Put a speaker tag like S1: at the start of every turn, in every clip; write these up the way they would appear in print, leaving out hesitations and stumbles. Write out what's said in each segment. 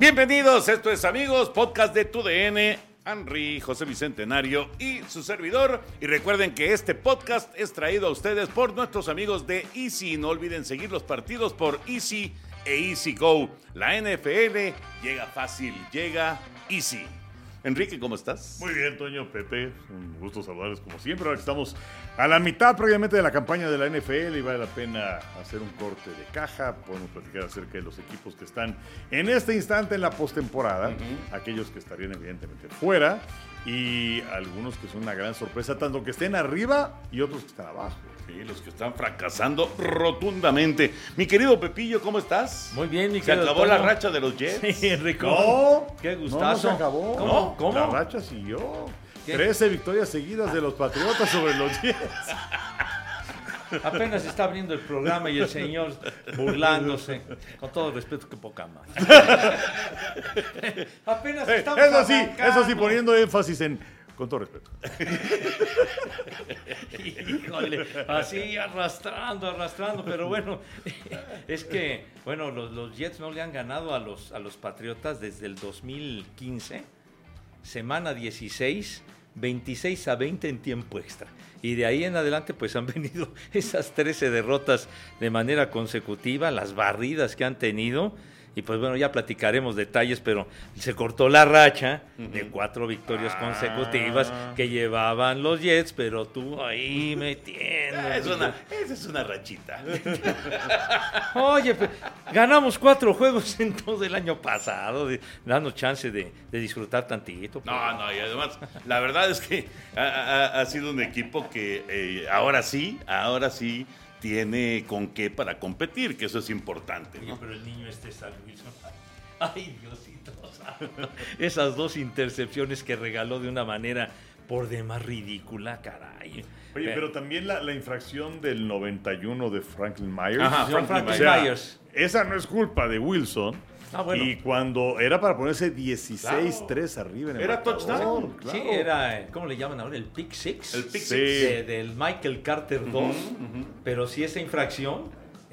S1: Bienvenidos, esto es Amigos, podcast de TUDN, Henry, José Bicentenario y su servidor. Y recuerden que este podcast es traído a ustedes por nuestros amigos de Easy. No olviden seguir los partidos por Easy e Easy Go. La NFL llega fácil, llega Easy. Enrique, ¿cómo estás?
S2: Muy bien, Toño, Pepe, un gusto saludarles como siempre. Ahora que estamos a la mitad prácticamente de la campaña de la NFL y vale la pena hacer un corte de caja. Podemos platicar acerca de los equipos que están en este instante en la postemporada, aquellos que estarían evidentemente fuera y algunos que son una gran sorpresa, tanto que estén arriba y otros que están abajo.
S1: Sí, los que están fracasando rotundamente. Mi querido Pepillo, ¿cómo estás?
S3: Muy bien, mi
S1: ¿Se
S3: querido
S1: acabó
S3: Toño?
S1: la racha de los Jets?
S3: Sí, Enrico.
S2: No,
S3: Qué gustazo.
S2: no se acabó.
S3: ¿Cómo? ¿Cómo?
S2: La racha siguió.
S3: ¿Qué?
S2: 13 victorias seguidas de los Patriotas sobre los Jets.
S3: Apenas está abriendo el programa y el señor burlándose. Con todo respeto, que poca más. Apenas estamos
S2: Eso sí, poniendo énfasis en con todo respeto.
S3: Híjole, así arrastrando, pero bueno, es que, bueno, los Jets no le han ganado a los Patriotas desde el 2015, semana 16, 26-20 en tiempo extra. Y de ahí en adelante pues han venido esas 13 derrotas de manera consecutiva, las barridas que han tenido. Y pues bueno, ya platicaremos detalles, pero se cortó la racha de 4 victorias consecutivas que llevaban los Jets, pero tú ahí metiendo.
S1: Esa es una rachita.
S3: Oye, pues, ganamos 4 juegos en todo el año pasado, dando chance de disfrutar tantito. Pues.
S1: No, y además, la verdad es que ha sido un equipo que ahora sí tiene con qué para competir, que eso es importante, ¿no?
S3: Oye, pero el niño San Wilson, ay, Diosito santo. Esas 2 intercepciones que regaló de una manera por demás ridícula, caray.
S2: Oye, pero también la infracción del 91 de Franklin Myers.
S1: Ajá,
S3: Franklin
S2: Myers. Esa no es culpa de Wilson.
S3: Bueno.
S2: Y cuando era para ponerse 16-3 arriba en el
S1: Era
S2: marcador,
S1: touchdown.
S3: Sí, era, ¿cómo le llaman ahora? El pick six.
S1: El pick
S2: Sí.
S1: six.
S3: Del Michael Carter 2. Pero sí, esa infracción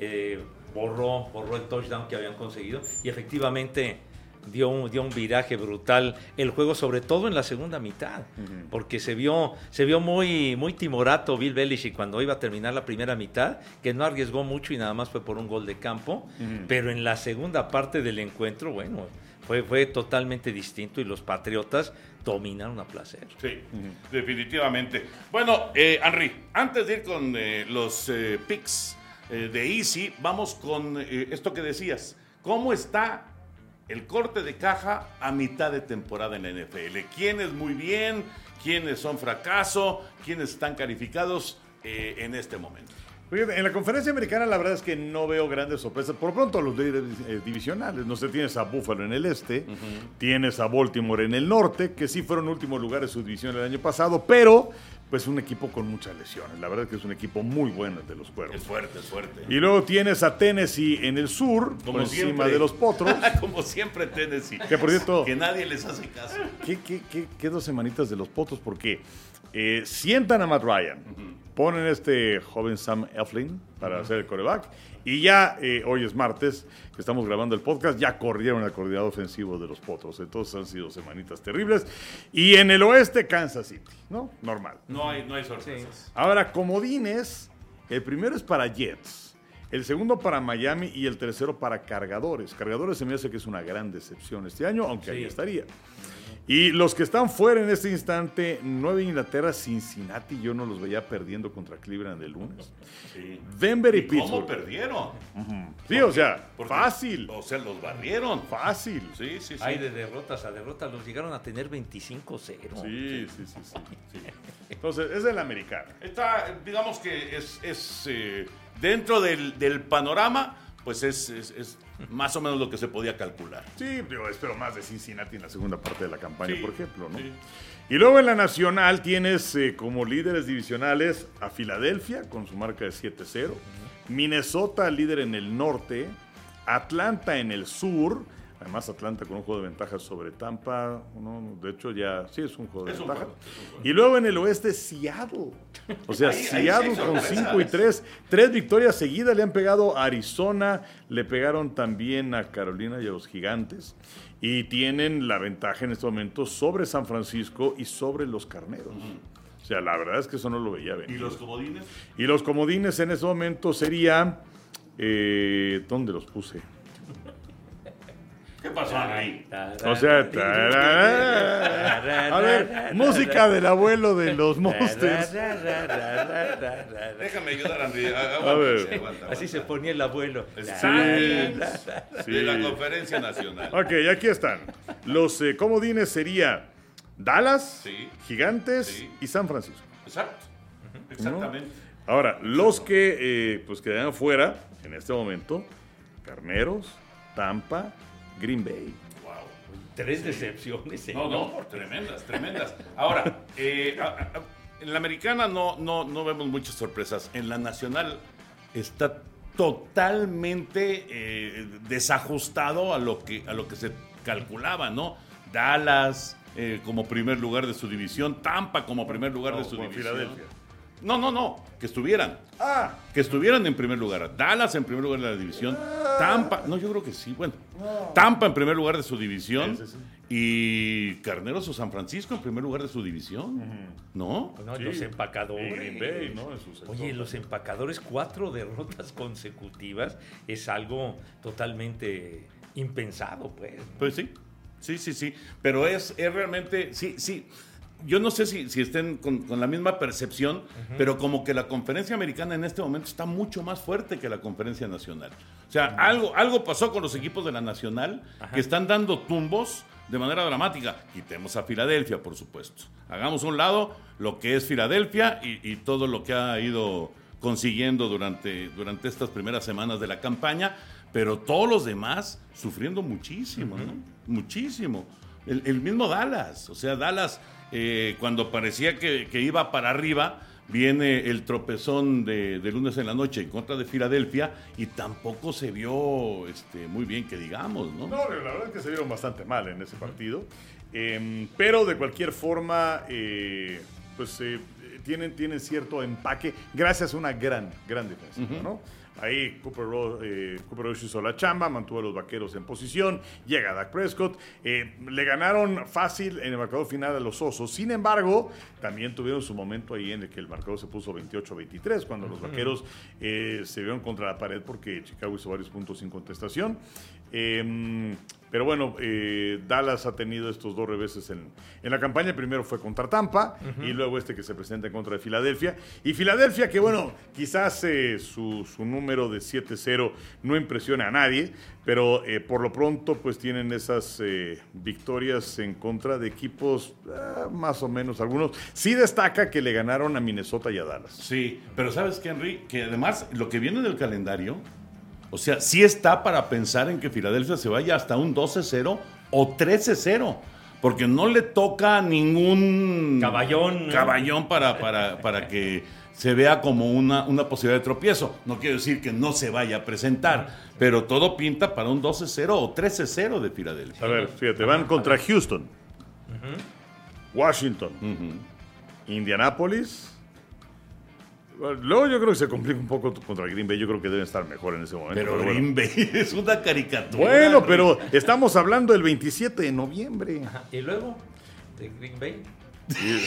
S3: borró el touchdown que habían conseguido. Y efectivamente dio un viraje brutal el juego, sobre todo en la segunda mitad. Porque se vio muy timorato Bill Belichick cuando iba a terminar la primera mitad, que no arriesgó mucho y nada más fue por un gol de campo. Pero en la segunda parte del encuentro, bueno, fue totalmente distinto y los Patriotas dominaron a placer.
S1: Sí, definitivamente. Bueno, Henry, antes de ir con los picks de Easy, vamos con esto que decías. ¿Cómo está el corte de caja a mitad de temporada en la NFL? ¿Quiénes muy bien? ¿Quiénes son fracaso? ¿Quiénes están calificados en este momento?
S2: Oye, en la conferencia americana la verdad es que no veo grandes sorpresas. Por pronto los líderes divisionales. No sé, tienes a Buffalo en el este, tienes a Baltimore en el norte, que sí fueron últimos lugares de su división el año pasado, pero pues un equipo con muchas lesiones. La verdad es que es un equipo muy bueno el de los Cuervos.
S1: Es fuerte.
S2: Y luego tienes a Tennessee en el sur,
S1: Como
S2: por encima
S1: siempre.
S2: de los Potros.
S1: Como siempre Tennessee.
S2: Que por cierto,
S1: Que nadie les hace caso.
S2: ¿Qué 2 semanitas de los Potros? Porque sientan a Matt Ryan, ponen este joven Sam Eflin para hacer el quarterback, y ya hoy es martes, que estamos grabando el podcast, ya corrieron al coordinador ofensivo de los Potros. Entonces han sido semanitas terribles. Y en el oeste, Kansas City, ¿no? Normal.
S1: No hay sorpresas.
S2: Ahora, comodines, el primero es para Jets, el segundo para Miami y el tercero para Cargadores. Cargadores se me hace que es una gran decepción este año, aunque ahí estaría. Y los que están fuera en este instante, Nueva Inglaterra, Cincinnati, yo no los veía perdiendo contra Cleveland el lunes.
S1: Sí.
S2: Denver y
S1: ¿Y cómo
S2: Pittsburgh.
S1: perdieron?
S2: Sí, o sea,
S1: Porque,
S2: fácil.
S1: O sea, los barrieron.
S2: Fácil.
S1: Sí.
S3: Hay de derrotas a derrotas, los llegaron a tener 25-0.
S2: Sí. Entonces, es el americano.
S1: Está, digamos que es dentro del panorama, pues es más o menos lo que se podía calcular.
S2: Sí, yo espero más de Cincinnati en la segunda parte de la campaña,
S1: Sí,
S2: por ejemplo, ¿no?
S1: sí.
S2: Y luego en la nacional tienes como líderes divisionales a Filadelfia con su marca de 7-0, Minnesota líder en el norte, Atlanta en el sur, además Atlanta con un juego de ventaja sobre Tampa, ¿no? De hecho ya sí es un juego de ventaja. Y luego en el oeste Seattle, o sea, Seattle con 5-3, 3 victorias seguidas, le han pegado a Arizona, le pegaron también a Carolina y a los Gigantes. y tienen la ventaja en este momento sobre San Francisco y sobre los Carneros. O sea, la verdad es que eso no lo veía venir.
S1: ¿Y los comodines?
S2: Y los comodines en este momento serían... ¿dónde los puse?
S1: ¿Qué pasó, Henry?
S2: O sea, a ver, música del abuelo de los Monsters.
S1: Déjame ayudar, Henry.
S2: A ver.
S1: Aguanta.
S3: Así se ponía el abuelo.
S2: Sí.
S1: De la Conferencia Nacional.
S2: Ok, aquí están. Los comodines sería Dallas,
S1: Sí.
S2: Gigantes
S1: Sí.
S2: y San Francisco.
S1: Exacto. Exactamente.
S2: Ahora, los que pues quedan fuera en este momento, Carneros, Tampa, Green Bay.
S1: Wow.
S3: 3 decepciones.
S1: No, tremendas. Ahora, en la americana no vemos muchas sorpresas. En la nacional está totalmente desajustado a lo que se calculaba, ¿no? Dallas como primer lugar de su división, Tampa como primer lugar de su
S2: como
S1: división.
S2: Filadelfia.
S1: No, que estuvieran. Que estuvieran en primer lugar. Dallas en primer lugar de la división. Tampa, no, yo creo que sí, bueno. Tampa en primer lugar de su división.
S2: Sí.
S1: Y Carneros o San Francisco en primer lugar de su división. ¿No?
S3: No,
S2: Sí.
S3: los empacadores.
S2: Y Green Bay, ¿no? En su sector.
S3: Oye, los empacadores, 4 derrotas consecutivas es algo totalmente impensado, pues.
S1: Pues sí. Sí. Pero es realmente, sí. Yo no sé si estén con la misma percepción, pero como que la conferencia americana en este momento está mucho más fuerte que la conferencia nacional. O sea, algo pasó con los equipos de la nacional que están dando tumbos de manera dramática. Quitemos a Filadelfia, por supuesto. Hagamos a un lado lo que es Filadelfia y todo lo que ha ido consiguiendo durante estas primeras semanas de la campaña, pero todos los demás sufriendo muchísimo, ¿no? Muchísimo. El mismo Dallas, o sea, Dallas... cuando parecía que iba para arriba, viene el tropezón de lunes en la noche en contra de Filadelfia y tampoco se vio muy bien, que digamos, ¿no?
S2: No, la verdad es que se vieron bastante mal en ese partido. Pero de cualquier forma, tienen cierto empaque gracias a una gran defensa, ¿no? Ahí Cooper Rush hizo la chamba, mantuvo a los Vaqueros en posición, llega Dak Prescott, le ganaron fácil en el marcador final a los Osos. Sin embargo, también tuvieron su momento ahí en el que el marcador se puso 28-23, cuando los Vaqueros se vieron contra la pared porque Chicago hizo varios puntos sin contestación. Pero bueno, Dallas ha tenido estos 2 reveses en la campaña. El primero fue contra Tampa y luego que se presenta en contra de Filadelfia. Y Filadelfia, que bueno, quizás su número de 7-0 no impresiona a nadie, pero por lo pronto pues tienen esas victorias en contra de equipos más o menos algunos. Sí destaca que le ganaron a Minnesota y a Dallas.
S1: Sí, pero ¿sabes qué, Henry? Que además lo que viene del calendario, o sea, sí está para pensar en que Filadelfia se vaya hasta un 12-0 o 13-0, porque no le toca ningún caballón para que se vea como una posibilidad de tropiezo. No quiero decir que no se vaya a presentar, pero todo pinta para un 12-0 o 13-0 de Filadelfia.
S2: A ver, fíjate, van contra Houston, Washington, Indianapolis. Luego yo creo que se complica un poco contra Green Bay. Yo creo que deben estar mejor en ese momento.
S1: Pero
S2: bueno.
S1: Green Bay es una caricatura.
S2: Bueno, pero estamos hablando del 27 de noviembre.
S3: Ajá. ¿Y luego? ¿De Green Bay?
S2: Sí.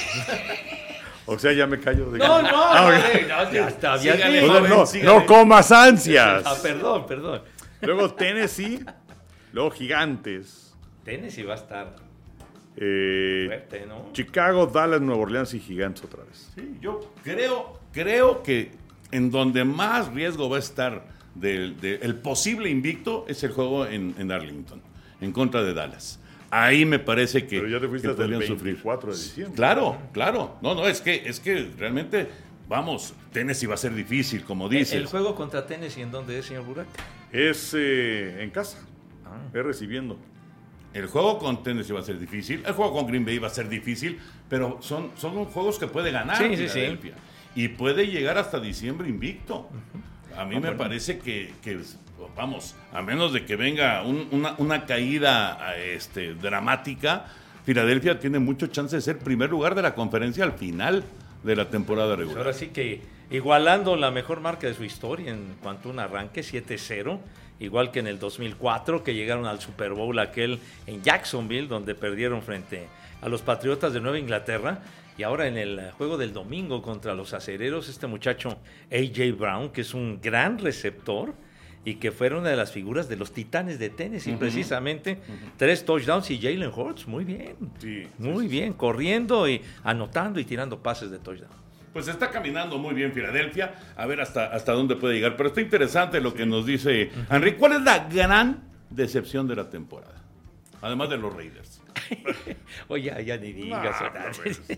S2: O sea, ya me callo. De
S3: No,
S2: okay.
S3: ya está.
S1: Sígale,
S2: O sea,
S1: sígale.
S2: no comas ansias.
S3: Perdón.
S2: Luego Tennessee, luego Gigantes.
S3: Tennessee va a estar
S2: eh,
S3: fuerte, ¿no?
S2: Chicago, Dallas, Nueva Orleans y Gigantes otra vez.
S1: Sí, yo creo que en donde más riesgo va a estar el posible invicto es el juego en Arlington, en contra de Dallas. Ahí me parece que,
S2: Pero ya te fuiste
S1: que
S2: hasta el
S1: podrían
S2: 24 de diciembre.
S1: Claro. No, es que realmente, vamos, Tennessee va a ser difícil, como dices.
S3: ¿El juego contra Tennessee en dónde es, señor Burak?
S2: Es en casa. Es recibiendo.
S1: El juego con Tennessee va a ser difícil, el juego con Green Bay va a ser difícil, pero son juegos que puede ganar Filadelfia. Y puede llegar hasta diciembre invicto. A mí me parece que, vamos, a menos de que venga una caída dramática, Filadelfia tiene mucho chance de ser primer lugar de la conferencia al final de la temporada regular.
S3: Ahora sí que igualando la mejor marca de su historia en cuanto a un arranque, 7-0, igual que en el 2004, que llegaron al Super Bowl aquel en Jacksonville, donde perdieron frente a los Patriotas de Nueva Inglaterra. Y ahora en el juego del domingo contra los Acereros, este muchacho A.J. Brown, que es un gran receptor y que fue una de las figuras de los Titanes de Tennessee, precisamente, 3 touchdowns, y Jalen Hurts, muy bien, muy bien, corriendo y anotando y tirando pases de touchdown.
S1: Pues está caminando muy bien Filadelfia, a ver hasta dónde puede llegar. Pero está interesante lo que nos dice Henry. ¿Cuál es la gran decepción de la temporada? Además de los Raiders.
S3: Oye, ya ni digas.
S2: No,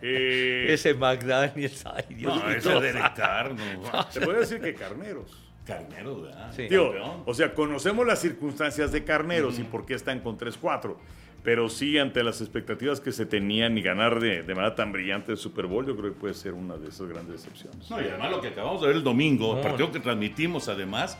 S3: ese McDaniels, ay Dios mío.
S1: No, ese Derek Carr, no.
S2: Te puedo decir que Carneros.
S1: Carneros, ¿verdad?
S3: Sí.
S2: Tío,
S1: Campeón.
S2: o sea, conocemos las circunstancias de Carneros y por qué están con 3-4. Pero sí, ante las expectativas que se tenían y ganar de manera tan brillante el Super Bowl, yo creo que puede ser una de esas grandes decepciones.
S1: No, y además lo que acabamos de ver el domingo, el partido que transmitimos además,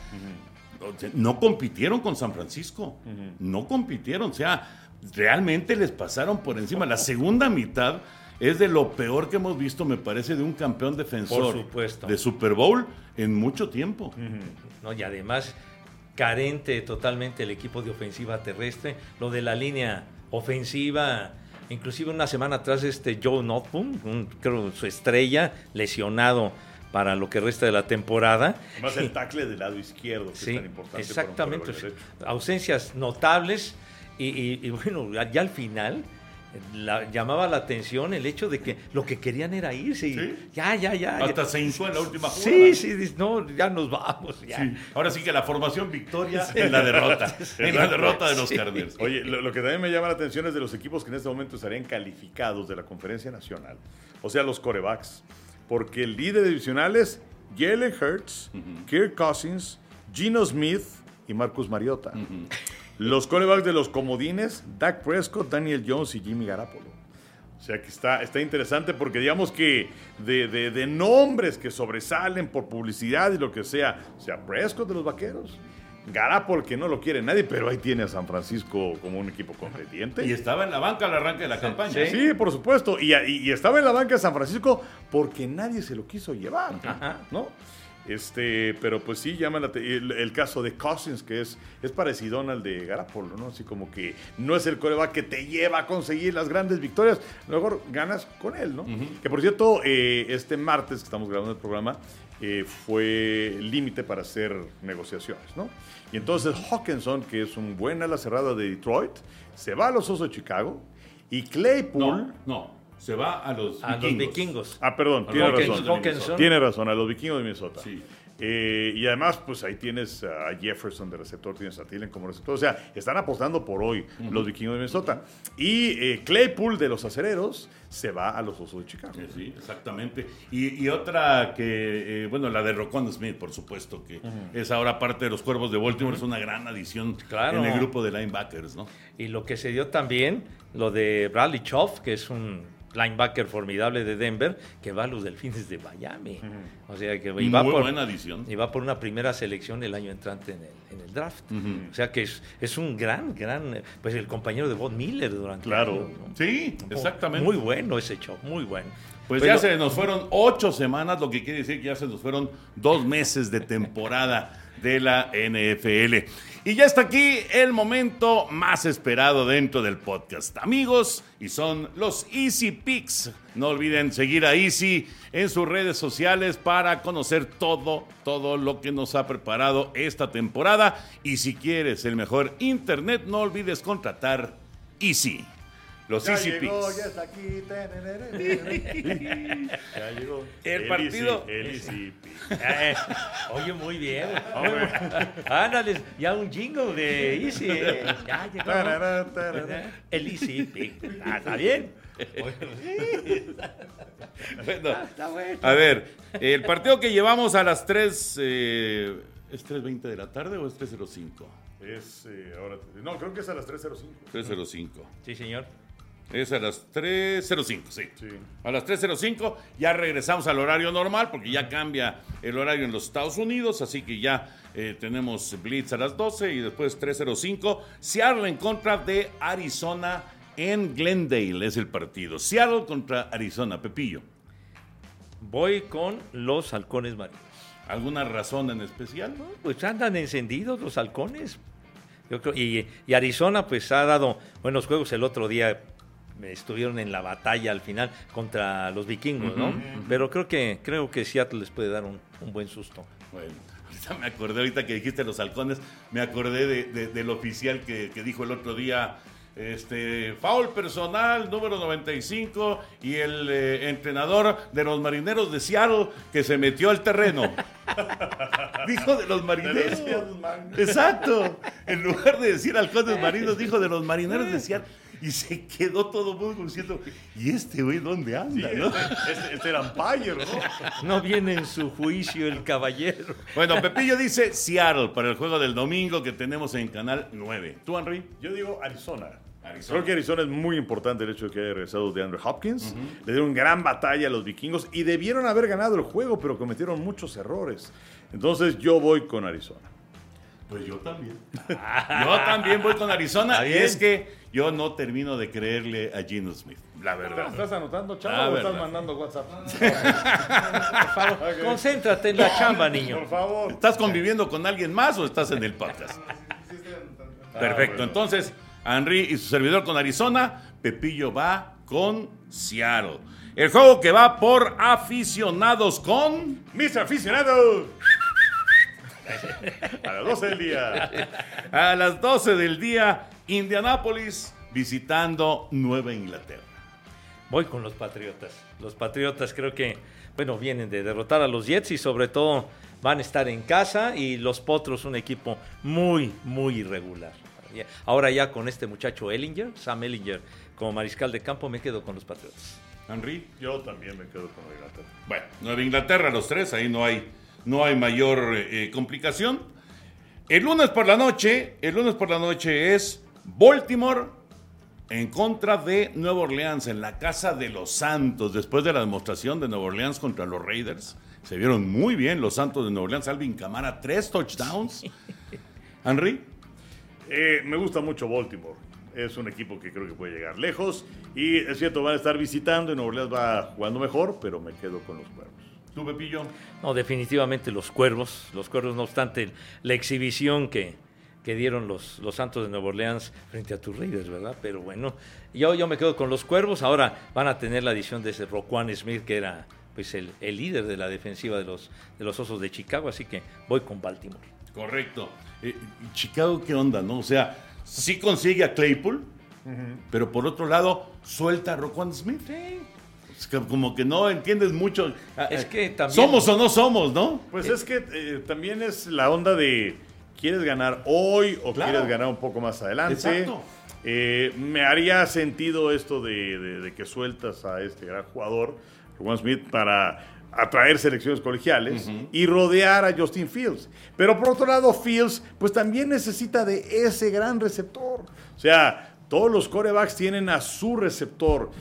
S1: no compitieron con San Francisco. No compitieron, o sea, realmente les pasaron por encima. La segunda mitad es de lo peor que hemos visto, me parece, de un campeón defensor
S3: Por supuesto.
S1: de Super Bowl en mucho tiempo.
S3: ¿No? Y además carente totalmente el equipo de ofensiva terrestre, lo de la línea ofensiva, inclusive una semana atrás Joe Noteboom, creo su estrella, lesionado para lo que resta de la temporada.
S2: Además el tackle del lado izquierdo, que
S3: Sí,
S2: es tan importante.
S3: exactamente,
S2: para un corredor derecho.
S3: ausencias notables y bueno, ya al final llamaba la atención el hecho de que lo que querían era irse y
S1: Sí.
S3: ya.
S1: Hasta se hinchó en la última jugada.
S3: Sí, no, ya nos vamos. Ya.
S1: Sí. Ahora sí que la formación victoria en la derrota. En la derrota de los Cardinals.
S2: Oye, lo que también me llama la atención es de los equipos que en este momento estarían calificados de la Conferencia Nacional. O sea, los quarterbacks. Porque el líder divisional es Jalen Hurts, Kirk Cousins, Geno Smith y Marcus Mariota. Los quarterbacks de los comodines, Dak Prescott, Daniel Jones y Jimmy Garoppolo. O sea que está interesante porque digamos que de nombres que sobresalen por publicidad y lo que sea, o sea, Prescott de los Vaqueros, Garoppolo que no lo quiere nadie, pero ahí tiene a San Francisco como un equipo contendiente.
S1: Y estaba en la banca al arranque de la campaña.
S2: Sí, por supuesto. Y estaba en la banca de San Francisco porque nadie se lo quiso llevar, ¿no? Pero pues sí, llama el caso de Cousins, que es parecido al de Garoppolo, ¿no? Así como que no es el quarterback que te lleva a conseguir las grandes victorias, luego ganas con él, ¿no? Que por cierto, este martes que estamos grabando el programa, fue límite para hacer negociaciones, ¿no? Y entonces Hawkinson, que es un buen ala cerrada de Detroit, se va a los Osos de Chicago y Claypool...
S1: No. Se va a los
S3: Vikingos.
S2: Ah, perdón, tiene razón.
S3: Hawkinson.
S2: Tiene razón, a los Vikingos de Minnesota.
S1: Sí.
S2: Y además, pues ahí tienes a Jefferson de receptor, tienes a Thielen como receptor. O sea, están apostando por hoy los Vikingos de Minnesota. Y Claypool de los Acereros se va a los Osos de Chicago.
S1: Sí, exactamente. Y otra que, la de Roquan Smith, por supuesto, que es ahora parte de los Cuervos de Baltimore, es una gran adición en el grupo de linebackers, ¿no?
S3: Y lo que se dio también, lo de Bradley Choff, que es un linebacker formidable de Denver, que va a los Delfines de Miami. O sea que
S1: buena adición.
S3: Y va por una primera selección el año entrante en el draft. O sea que es un gran, pues el compañero de Von Miller durante el año, ¿no?
S1: Sí, exactamente.
S3: Muy bueno ese Choff, muy bueno.
S1: Pues ya se nos fueron 8 semanas, lo que quiere decir que ya se nos fueron 2 meses de temporada de la NFL. Y ya está aquí el momento más esperado dentro del podcast, amigos, y son los Easy Picks. No olviden seguir a Easy en sus redes sociales para conocer todo lo que nos ha preparado esta temporada. Y si quieres el mejor internet, no olvides contratar Easy. Los
S2: Ya
S1: Easy
S2: llegó,
S1: Picks.
S2: ya está aquí. Ya llegó.
S1: El partido.
S2: El Easy Pick.
S3: Oye, muy bien. Ándale, ya un jingle de Easy. Ya llegó.
S2: Tarará, tarará.
S3: El Easy Pick. ¿Está bien?
S1: Bueno,
S3: Está bueno.
S1: a ver, el partido que llevamos a las 3... ¿Es 3:20 de la tarde o es 3:05?
S2: No, creo que es a las 3:05.
S1: 3:05.
S3: Sí, señor.
S1: Es a las 3:05, sí.
S2: Sí.
S1: A las 3:05 ya regresamos al horario normal porque ya cambia el horario en los Estados Unidos, así que ya tenemos Blitz a las 12 y después 3:05. Seattle en contra de Arizona en Glendale es el partido. Seattle contra Arizona, Pepillo.
S3: Voy con los Halcones Marinos.
S1: ¿Alguna razón en especial?
S3: Pues andan encendidos los halcones. Yo creo, y Arizona pues ha dado buenos juegos. El otro día estuvieron en la batalla al final contra los vikingos, ¿no? Pero creo que Seattle les puede dar un buen susto.
S1: Bueno, ahorita me acordé, ahorita que dijiste los halcones, me acordé del oficial que dijo el otro día, foul personal número 95 y el entrenador de los marineros de Seattle que se metió al terreno. Dijo de los marineros. Exacto. En lugar de decir halcones marinos, dijo de los marineros de Seattle. Y se quedó todo el mundo diciendo, ¿y este güey dónde anda?
S2: Sí,
S1: ¿no?
S2: Este era umpire, ¿no?
S3: No viene en su juicio el caballero.
S1: Bueno, Pepillo dice Seattle para el juego del domingo que tenemos en Canal 9. ¿Tú, Henry?
S2: Yo digo Arizona. Creo que Arizona es muy importante el hecho de que haya regresado de Andrew Hopkins. Le dieron gran batalla a los vikingos y debieron haber ganado el juego, pero cometieron muchos errores. Entonces yo voy con Arizona.
S1: Pues yo también. Yo también voy con Arizona. Y es que yo no termino de creerle a Geno Smith, la verdad.
S2: ¿Estás anotando, chava, o estás mandando WhatsApp?
S3: Por favor, concéntrate en la chamba, niño.
S2: Por favor.
S1: ¿Estás conviviendo con alguien más o estás en el podcast? Perfecto.
S2: Bueno.
S1: Entonces, Henry y su servidor con Arizona, Pepillo va con Seattle. El juego que va por aficionados con...
S2: ¡Mis aficionados! A las 12 del día.
S1: A las 12 del día, Indianápolis visitando Nueva Inglaterra.
S3: Voy con los Patriotas. Los Patriotas creo que, bueno, vienen de derrotar a los Jets y sobre todo van a estar en casa y los Potros un equipo muy, muy irregular. Ahora ya con este muchacho Sam Ehlinger, como mariscal de campo, me quedo con los Patriotas.
S1: Henry.
S2: Yo también me quedo con Nueva Inglaterra.
S1: Bueno, Nueva Inglaterra, los tres, ahí no hay mayor complicación. El lunes por la noche es Baltimore en contra de Nueva Orleans en la casa de los Santos. Después de la demostración de Nueva Orleans contra los Raiders, se vieron muy bien los Santos de Nueva Orleans. Alvin Kamara, 3 touchdowns. Henry.
S2: Me gusta mucho Baltimore. Es un equipo que creo que puede llegar lejos. Y es cierto, van a estar visitando y Nueva Orleans va jugando mejor, pero me quedo con los Cuervos.
S1: ¿Tú, Pepillo?
S3: No, definitivamente los Cuervos. Los Cuervos, no obstante la exhibición que dieron los Santos de Nueva Orleans frente a tus Raiders, ¿verdad? Pero bueno, yo me quedo con los Cuervos. Ahora van a tener la adición de ese Roquan Smith, que era pues el líder de la defensiva de los Osos de Chicago, así que voy con Baltimore.
S1: Correcto. Chicago, ¿qué onda, no? O sea, sí consigue a Claypool, pero por otro lado suelta a Roquan Smith. Es que como que no entiendes mucho.
S3: Es que también...
S1: ¿Somos o no somos, no?
S2: Pues es que también es la onda de ¿quieres ganar hoy o
S1: Claro.
S2: quieres ganar un poco más adelante?
S1: Exacto.
S2: Me haría sentido esto de que sueltas a este gran jugador, Roquan Smith, para atraer selecciones colegiales y rodear a Justin Fields. Pero por otro lado, Fields pues también necesita de ese gran receptor. O sea, todos los quarterbacks tienen a su receptor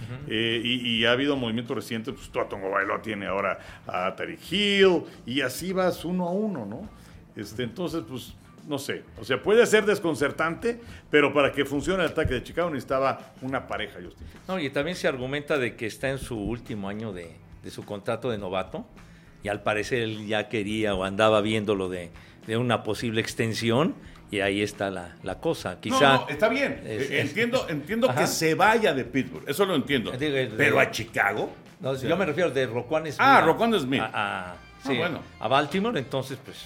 S2: y ha habido movimientos recientes. Pues Tua Tagovailoa tiene ahora a Tyreek Hill y así vas 1-1, ¿no? Entonces, pues no sé. O sea, puede ser desconcertante, pero para que funcione el ataque de Chicago necesitaba una pareja Justin Fields.
S3: No, y también se argumenta de que está en su último año de su contrato de novato y al parecer él ya quería o andaba viendo lo de una posible extensión y ahí está la cosa. Quizá
S1: No, está bien. Entiendo que se vaya de Pittsburgh. Eso lo entiendo. Pero a Chicago.
S3: No, yo me refiero de Roquan Smith.
S1: Roquan Smith.
S3: Sí,
S1: bueno.
S3: a Baltimore, entonces pues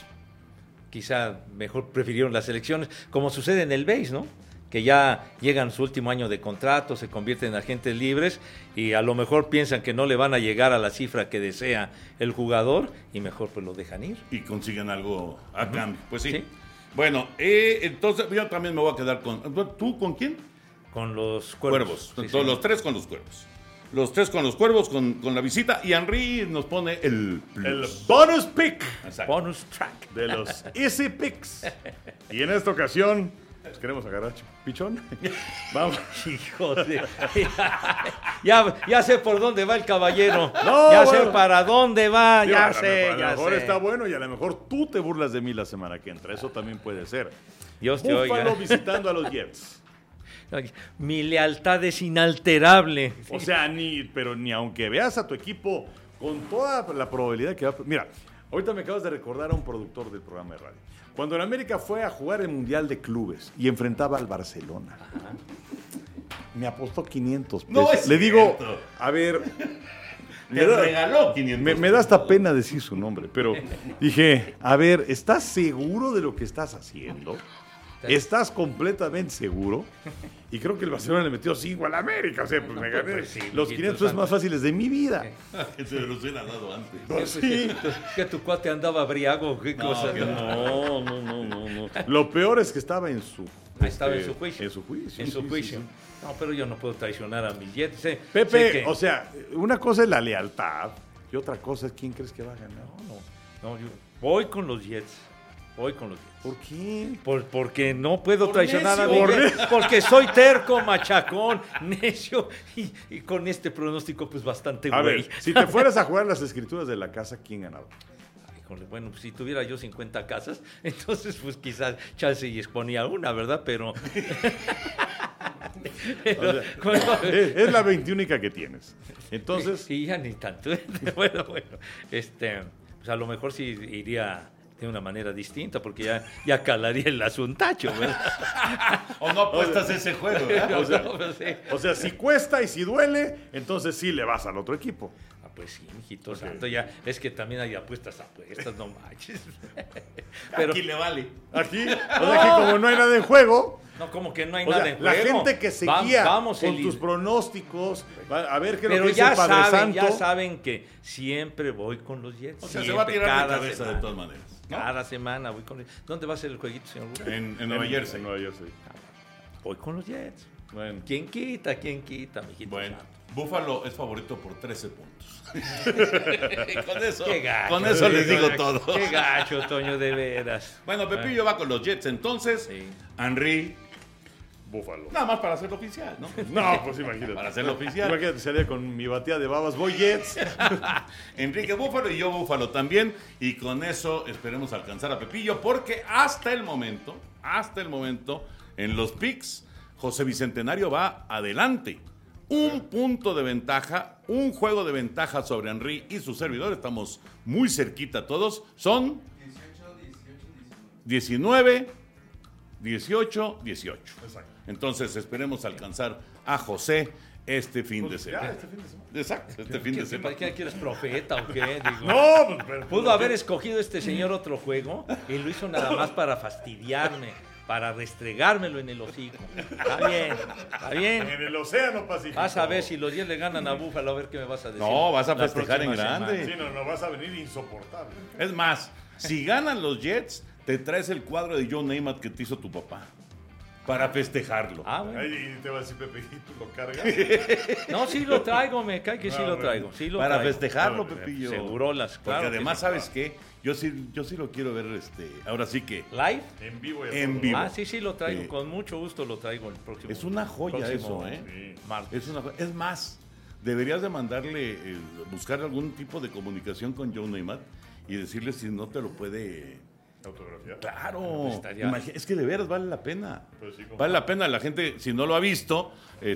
S3: quizá mejor prefirieron las elecciones, como sucede en el base, ¿no? Que ya llegan su último año de contrato, se convierten en agentes libres y a lo mejor piensan que no le van a llegar a la cifra que desea el jugador y mejor pues lo dejan ir.
S1: Y consiguen algo a cambio. Pues sí.
S3: Sí.
S1: Bueno, entonces yo también me voy a quedar con... ¿Tú con quién?
S3: Con los Cuervos. Sí,
S1: Entonces, los tres con los Cuervos. Los tres con los Cuervos, con la visita. Y Henry nos pone el plus.
S2: El bonus pick
S1: Exacto.
S3: Bonus track.
S2: de los Easy Picks. Y en esta ocasión, pues queremos agarrar pichón. Vamos.
S3: Hijo de... ya sé por dónde va el caballero.
S2: No,
S3: ya
S2: bueno.
S3: sé para dónde va.
S2: Digo,
S3: Ya
S2: a
S3: sé,
S2: lo
S3: ya
S2: mejor
S3: sé.
S2: está bueno y a lo mejor tú te burlas de mí la semana que entra. Eso también puede ser.
S3: Dios te
S2: Búfalo
S3: oiga.
S2: visitando a los Jets.
S3: Mi lealtad es inalterable.
S2: O sea, pero ni aunque veas a tu equipo con toda la probabilidad que va... Mira, Ahorita me acabas de recordar a un productor del programa de radio. Cuando el América fue a jugar el Mundial de Clubes y enfrentaba al Barcelona, me apostó 500 pesos.
S1: No es
S2: Le digo,
S1: cierto.
S2: a ver...
S1: Te regaló 500
S2: Me da hasta pena decir su nombre, pero dije, a ver, ¿estás seguro de lo que estás haciendo? ¿Estás completamente seguro? Y creo que el Barcelona le metió 5 al América. O sea, pues me gané
S3: Pues sí,
S2: los 500 pesos más fáciles de mi vida.
S1: Que se los hubiera dado antes.
S2: Sí.
S3: Que tu cuate andaba briago, qué cosa.
S1: que
S2: No. Lo peor es que estaba en su...
S3: Estaba en su juicio.
S2: En su juicio.
S3: En su
S2: sí,
S3: juicio.
S2: sí.
S3: No, pero yo no puedo traicionar a mis Jets. Sé
S2: Pepe,
S3: que-
S2: o sea, una cosa es la lealtad y otra cosa es quién crees que va a ganar.
S3: No, yo voy con los Jets.
S2: ¿Por qué?
S3: Porque no puedo traicionar a
S1: necio.
S3: mis Jets. Porque soy terco, machacón, necio. Y con este pronóstico, pues bastante
S2: A
S3: güey.
S2: ver, si te fueras a jugar las escrituras de la casa, ¿quién ganaba?
S3: Híjole, bueno, pues si tuviera yo 50 casas, entonces pues quizás chance y exponía una, ¿verdad? Pero...
S2: O sea, es la 21 que tienes. Entonces,
S3: Y ya ni tanto. Bueno, pues a lo mejor sí iría de una manera distinta, porque ya calaría el asuntacho, ¿verdad?
S1: O no apuestas ese juego, ¿verdad?
S2: o sea, si cuesta y si duele, entonces sí le vas al otro equipo.
S3: Ah, pues sí, mijito santo, ya es que también hay apuestas, no manches. Pero,
S1: Aquí le vale.
S2: Aquí, o sea, aquí como no hay nada en juego,
S3: no, como que no hay
S2: o
S3: nada
S2: sea,
S3: en
S2: la
S3: juego.
S2: gente que se
S3: Va-
S2: guía
S3: vamos
S2: con
S3: el-
S2: tus pronósticos, a ver qué es lo
S3: Pero
S2: que dice el
S3: ya
S2: Padre
S3: saben,
S2: Santo.
S3: ya saben que siempre voy con los Jets.
S1: O sea, se
S3: siempre,
S1: va a tirar de
S3: cada
S1: cabeza
S3: semana.
S1: de todas maneras. ¿no?
S3: Cada semana voy con los Jets. ¿Dónde va a ser el jueguito, señor Burro?
S1: En Nueva Jersey.
S2: En Nueva Jersey.
S3: Voy con los Jets.
S2: Bueno.
S3: ¿Quién quita, mijito
S1: Bueno,
S3: santo?
S1: Búfalo es favorito por 13 puntos.
S3: Qué gacho.
S1: Con eso les digo todo.
S3: Qué gacho, Toño, de veras.
S1: Bueno, Pepillo va con los Jets, entonces.
S3: Sí.
S1: Henry,
S2: Búfalo.
S1: nada más para hacerlo oficial, ¿no?
S2: No, pues imagínate.
S1: Para hacerlo oficial.
S2: Imagínate, salía con mi batida de babas, voy Jets.
S1: Enrique Búfalo y yo Búfalo también. Y con eso esperemos alcanzar a Pepillo, porque hasta el momento, en los picks, José Bicentenario va adelante. Un punto de ventaja, un juego de ventaja sobre Henry y su servidor. Estamos muy cerquita todos. Son 19, 18, 18.
S2: Exacto.
S1: Entonces esperemos alcanzar a José este fin de semana.
S2: este fin de semana.
S1: Exacto, este fin de semana.
S3: ¿Qué eres profeta o qué? Digo,
S2: No, pues, pero-
S3: pudo haber escogido este señor otro juego y lo hizo nada más para fastidiarme, para restregármelo en el hocico. Está bien.
S2: En el Océano Pacífico.
S3: Vas a ver si los 10 le ganan a Búfalo, a ver qué me vas a decir.
S1: No, vas a
S3: la
S1: festejar en
S3: próxima
S1: grande.
S3: semana.
S2: Sí, no, vas a venir insoportable.
S1: Es más, si ganan los Jets, te traes el cuadro de Joe Namath que te hizo tu papá. Para festejarlo.
S3: Ah, bueno.
S2: Ahí te va a decir Pepe, ¿y tú lo cargas?
S3: No, sí lo traigo, me cae que sí lo traigo. Sí lo
S1: Para
S3: traigo.
S1: festejarlo,
S2: No,
S1: Pepillo.
S3: Segurolas, claro.
S1: Porque
S3: que
S1: además,
S3: sí.
S1: ¿sabes qué? Yo sí lo quiero ver, ahora sí que
S3: ¿Live?
S2: En vivo y a
S1: En
S2: todo.
S1: vivo.
S3: Ah, sí lo traigo.
S1: Sí.
S3: Con mucho gusto lo traigo el próximo.
S1: es una joya
S3: próximo
S1: eso, ¿eh?
S3: martes.
S1: Es más, deberías de mandarle, buscar algún tipo de comunicación con Joe Namath y decirle si no te lo puede...
S2: Autografía.
S1: Claro,
S3: Estaría-
S1: es que de veras vale la pena.
S2: Pues sí, como-
S1: Vale la pena, la gente, si no lo ha visto,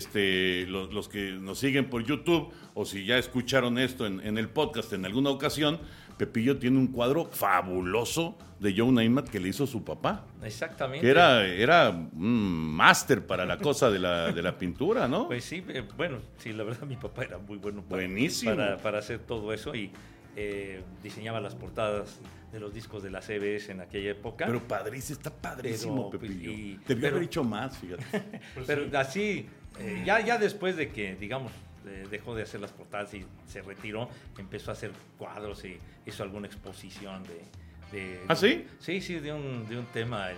S1: los que nos siguen por YouTube o si ya escucharon esto en el podcast en alguna ocasión, Pepillo tiene un cuadro fabuloso de Joe Namath que le hizo su papá.
S3: Exactamente.
S1: Que era un máster para la cosa de la pintura, ¿no?
S3: Pues sí, bueno, sí, la verdad mi papá era muy bueno
S1: Buenísimo.
S3: para hacer todo eso y diseñaba las portadas de los discos de la CBS en aquella época.
S1: Pero padrísimo, está padrísimo,
S3: Pero, pues,
S1: Pepillo.
S3: y-
S1: Debió
S3: pero-
S1: haber hecho más, fíjate.
S3: Pero así, ya después de que, digamos, dejó de hacer las portadas y se retiró, empezó a hacer cuadros y hizo alguna exposición de
S1: ¿Ah, sí?
S3: Sí, de un tema, el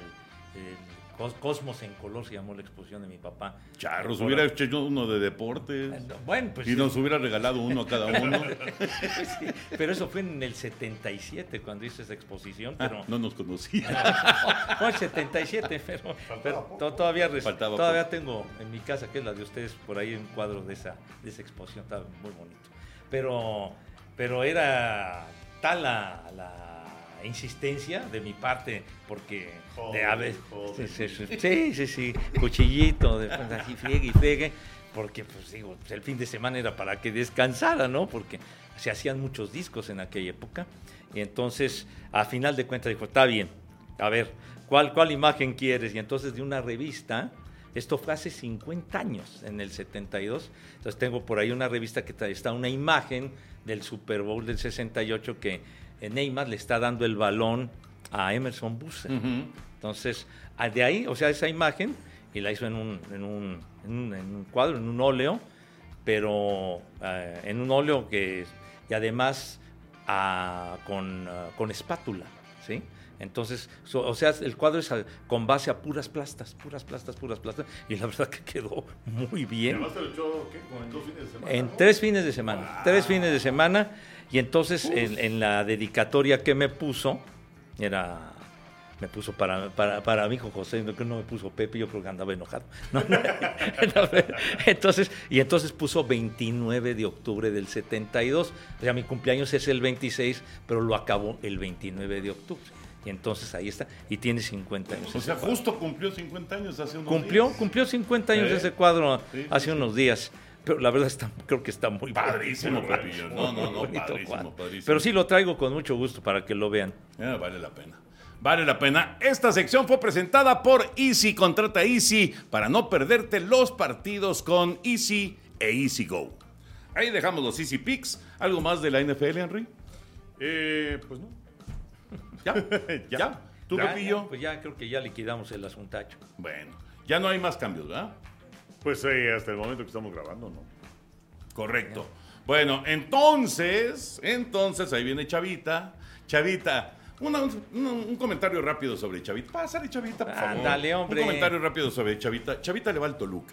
S3: Cosmos en color se llamó la exposición de mi papá.
S1: Charros,
S3: Por-
S1: hubiera hecho uno de deportes
S3: Bueno, pues
S1: y nos hubiera regalado uno a cada uno.
S3: sí, pero eso fue en el 77 cuando hice esa exposición,
S1: Ah,
S3: pero
S1: no nos conocía.
S3: no, el 77, pero todavía
S1: Faltaba
S3: todavía tengo en mi casa, que es la de ustedes, por ahí un cuadro de esa exposición, estaba muy bonito. Pero era tal la insistencia de mi parte, porque
S2: Joder,
S3: de a ver,
S2: joder.
S3: sí, cuchillito, así friegue, porque pues digo, el fin de semana era para que descansara, ¿no? Porque se hacían muchos discos en aquella época Y entonces, a final de cuentas, dijo, está bien, a ver, ¿cuál imagen quieres? Y entonces de una revista, esto fue hace 50 años, en el 72, entonces tengo por ahí una revista que está una imagen del Super Bowl del 68 que Neymar le está dando el balón a Emerson Busse. Entonces, de ahí, o sea, esa imagen, y la hizo en un cuadro, en un óleo, pero en un óleo y además con espátula, ¿sí? Entonces, o sea, el cuadro es con base a puras plastas, y la verdad que quedó muy bien.
S2: ¿Además te lo echó qué? ¿Como en 2 fines de semana?
S3: En
S2: ¿no?
S3: 3 fines de semana, wow. 3 fines de semana, y entonces en la dedicatoria que me puso, me puso para mi hijo José, que no me puso Pepe, yo creo que andaba enojado. Entonces puso 29 de octubre del 72, o sea, mi cumpleaños es el 26, pero lo acabó el 29 de octubre. Y entonces ahí está, y tiene 50 años.
S1: O sea, justo cumplió 50 años hace unos días.
S3: Cumplió 50 años ese cuadro hace unos días. Pero la verdad creo que está muy
S1: padrísimo, Pepillo. No, padrísimo.
S3: Pero sí lo traigo con mucho gusto para que lo vean.
S1: Vale la pena. Vale la pena. Esta sección fue presentada por Easy. Contrata Easy para no perderte los partidos con Easy e Easy Go. Ahí dejamos los Easy Picks. ¿Algo más de la NFL, Henry?
S2: Pues no.
S1: ¿Ya? ¿Tú, Pepillo?
S3: Pues ya creo que ya liquidamos el asuntacho.
S1: Bueno, ya no hay más cambios, ¿verdad?
S2: Pues hasta el momento que estamos grabando, ¿no?
S1: Correcto. Bueno, entonces, ahí viene Chavita. Chavita, un comentario rápido sobre Chavita. Pásale, Chavita, por favor.
S3: Ándale, hombre.
S1: Un comentario rápido sobre Chavita. Chavita le va al Toluca.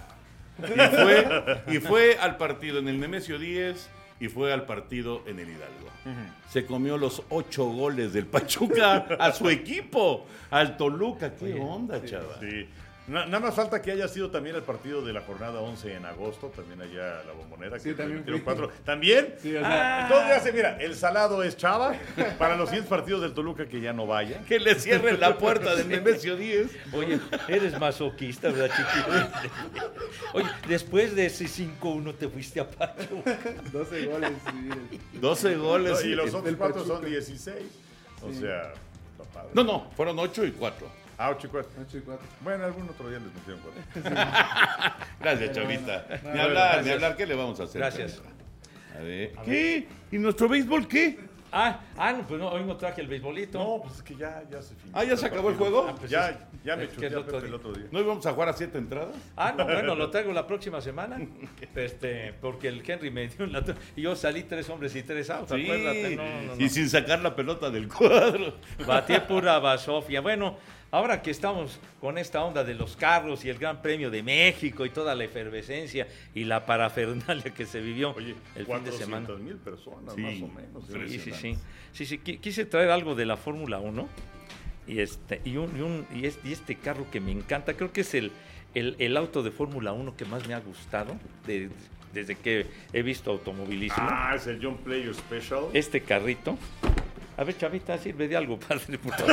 S1: Y fue al partido en el Nemesio 10 y fue al partido en el Hidalgo. Se comió los 8 goles del Pachuca a su equipo, al Toluca. ¿Qué onda, chava?
S2: Sí. Nada más falta que haya sido también el partido de la jornada 11 en agosto, también allá la Bombonera.
S4: Sí,
S2: que
S4: también.
S2: 4. ¿También?
S4: Sí, o sea,
S2: entonces ya se mira, el salado es Chava, para los siguientes partidos del Toluca que ya no vaya.
S1: Que le cierren la puerta del Nemesio 10.
S3: Oye, eres masoquista, ¿verdad, chiquito? Oye, después de ese 5-1 te fuiste a Pachuca.
S4: 12 goles. Sí.
S1: 12 goles.
S2: Y los
S4: del
S2: otros 4
S4: Pachuca.
S2: son 16. O
S4: Sí.
S2: sea, está padre.
S1: No, fueron 8 y 4.
S2: 8 y 4.
S4: 8 y 4.
S2: Bueno, algún otro día les metieron 4.
S1: Gracias, Chavita.
S4: Bueno,
S1: Ni hablar, ¿qué le vamos a hacer?
S3: Gracias.
S1: Chavita? A ver. ¿Qué? ¿Y nuestro béisbol qué?
S3: No, pues no, hoy no traje el beisbolito.
S2: No, pues es que ya se finalizó.
S1: ¿Ah, ya se acabó el juego?
S3: Pues
S2: Ya me
S3: es que
S2: chuté
S3: el
S2: a
S3: otro
S2: Pepe
S3: día.
S2: el otro día.
S1: ¿No íbamos a jugar a 7 entradas?
S3: No, bueno, lo traigo la próxima semana. Porque el Henry me dio y yo salí 3 hombres y 3 outs, acuérdate. No.
S1: Y sin sacar la pelota del cuadro.
S3: Batí pura basofia. Bueno, ahora que estamos con esta onda de los carros y el Gran Premio de México y toda la efervescencia y la parafernalia que se vivió
S2: Oye,
S3: el fin de semana.
S2: 400,000 personas,
S1: Sí,
S2: más o menos.
S3: Sí, quise traer algo de la Fórmula 1 y este carro que me encanta, creo que es el auto de Fórmula 1 que más me ha gustado desde que he visto automovilismo.
S2: Es el John Player Special.
S3: Este carrito. A ver, Chavita, sirve de algo, padre, por favor.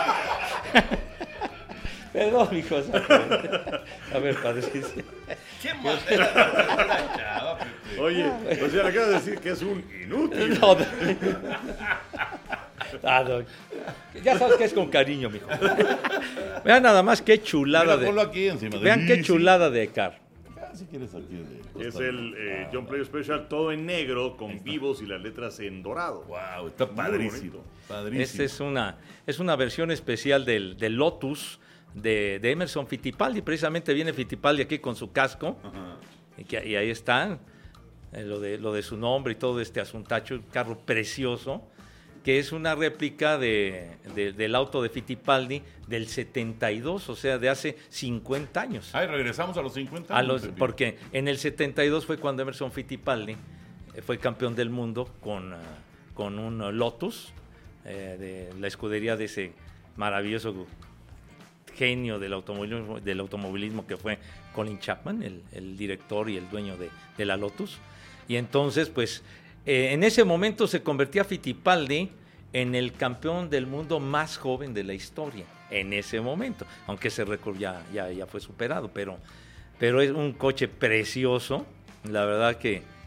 S3: Perdón, hijos. A ver, padre.
S1: ¿Qué manera, chava, Pepe?
S2: Oye, o sea, le acabas de decir que es un inútil.
S3: No. No. Ya sabes que es con cariño, mijo. Vean nada más qué chulada
S1: Mira, ponlo aquí encima.
S3: Vean qué chulada de carro.
S1: Si quieres aquí de
S2: Es el John Player Special, todo en negro, con vivos y las letras en dorado.
S1: Wow, está padrísimo.
S3: Esta es una versión especial del Lotus de Emerson Fittipaldi. Precisamente viene Fittipaldi aquí con su casco. Y ahí está lo de su nombre y todo este asuntacho. Un carro precioso, que es una réplica del auto de Fittipaldi del 72, o sea, de hace 50 años.
S1: Regresamos a los 50 años.
S3: Porque en el 72 fue cuando Emerson Fittipaldi fue campeón del mundo con un Lotus de la escudería de ese maravilloso genio del automovilismo que fue Colin Chapman, el director y el dueño de la Lotus. Y entonces, pues, en ese momento se convertía Fittipaldi en el campeón del mundo más joven de la historia, en ese momento, aunque ese récord ya fue superado, pero es un coche precioso, la verdad que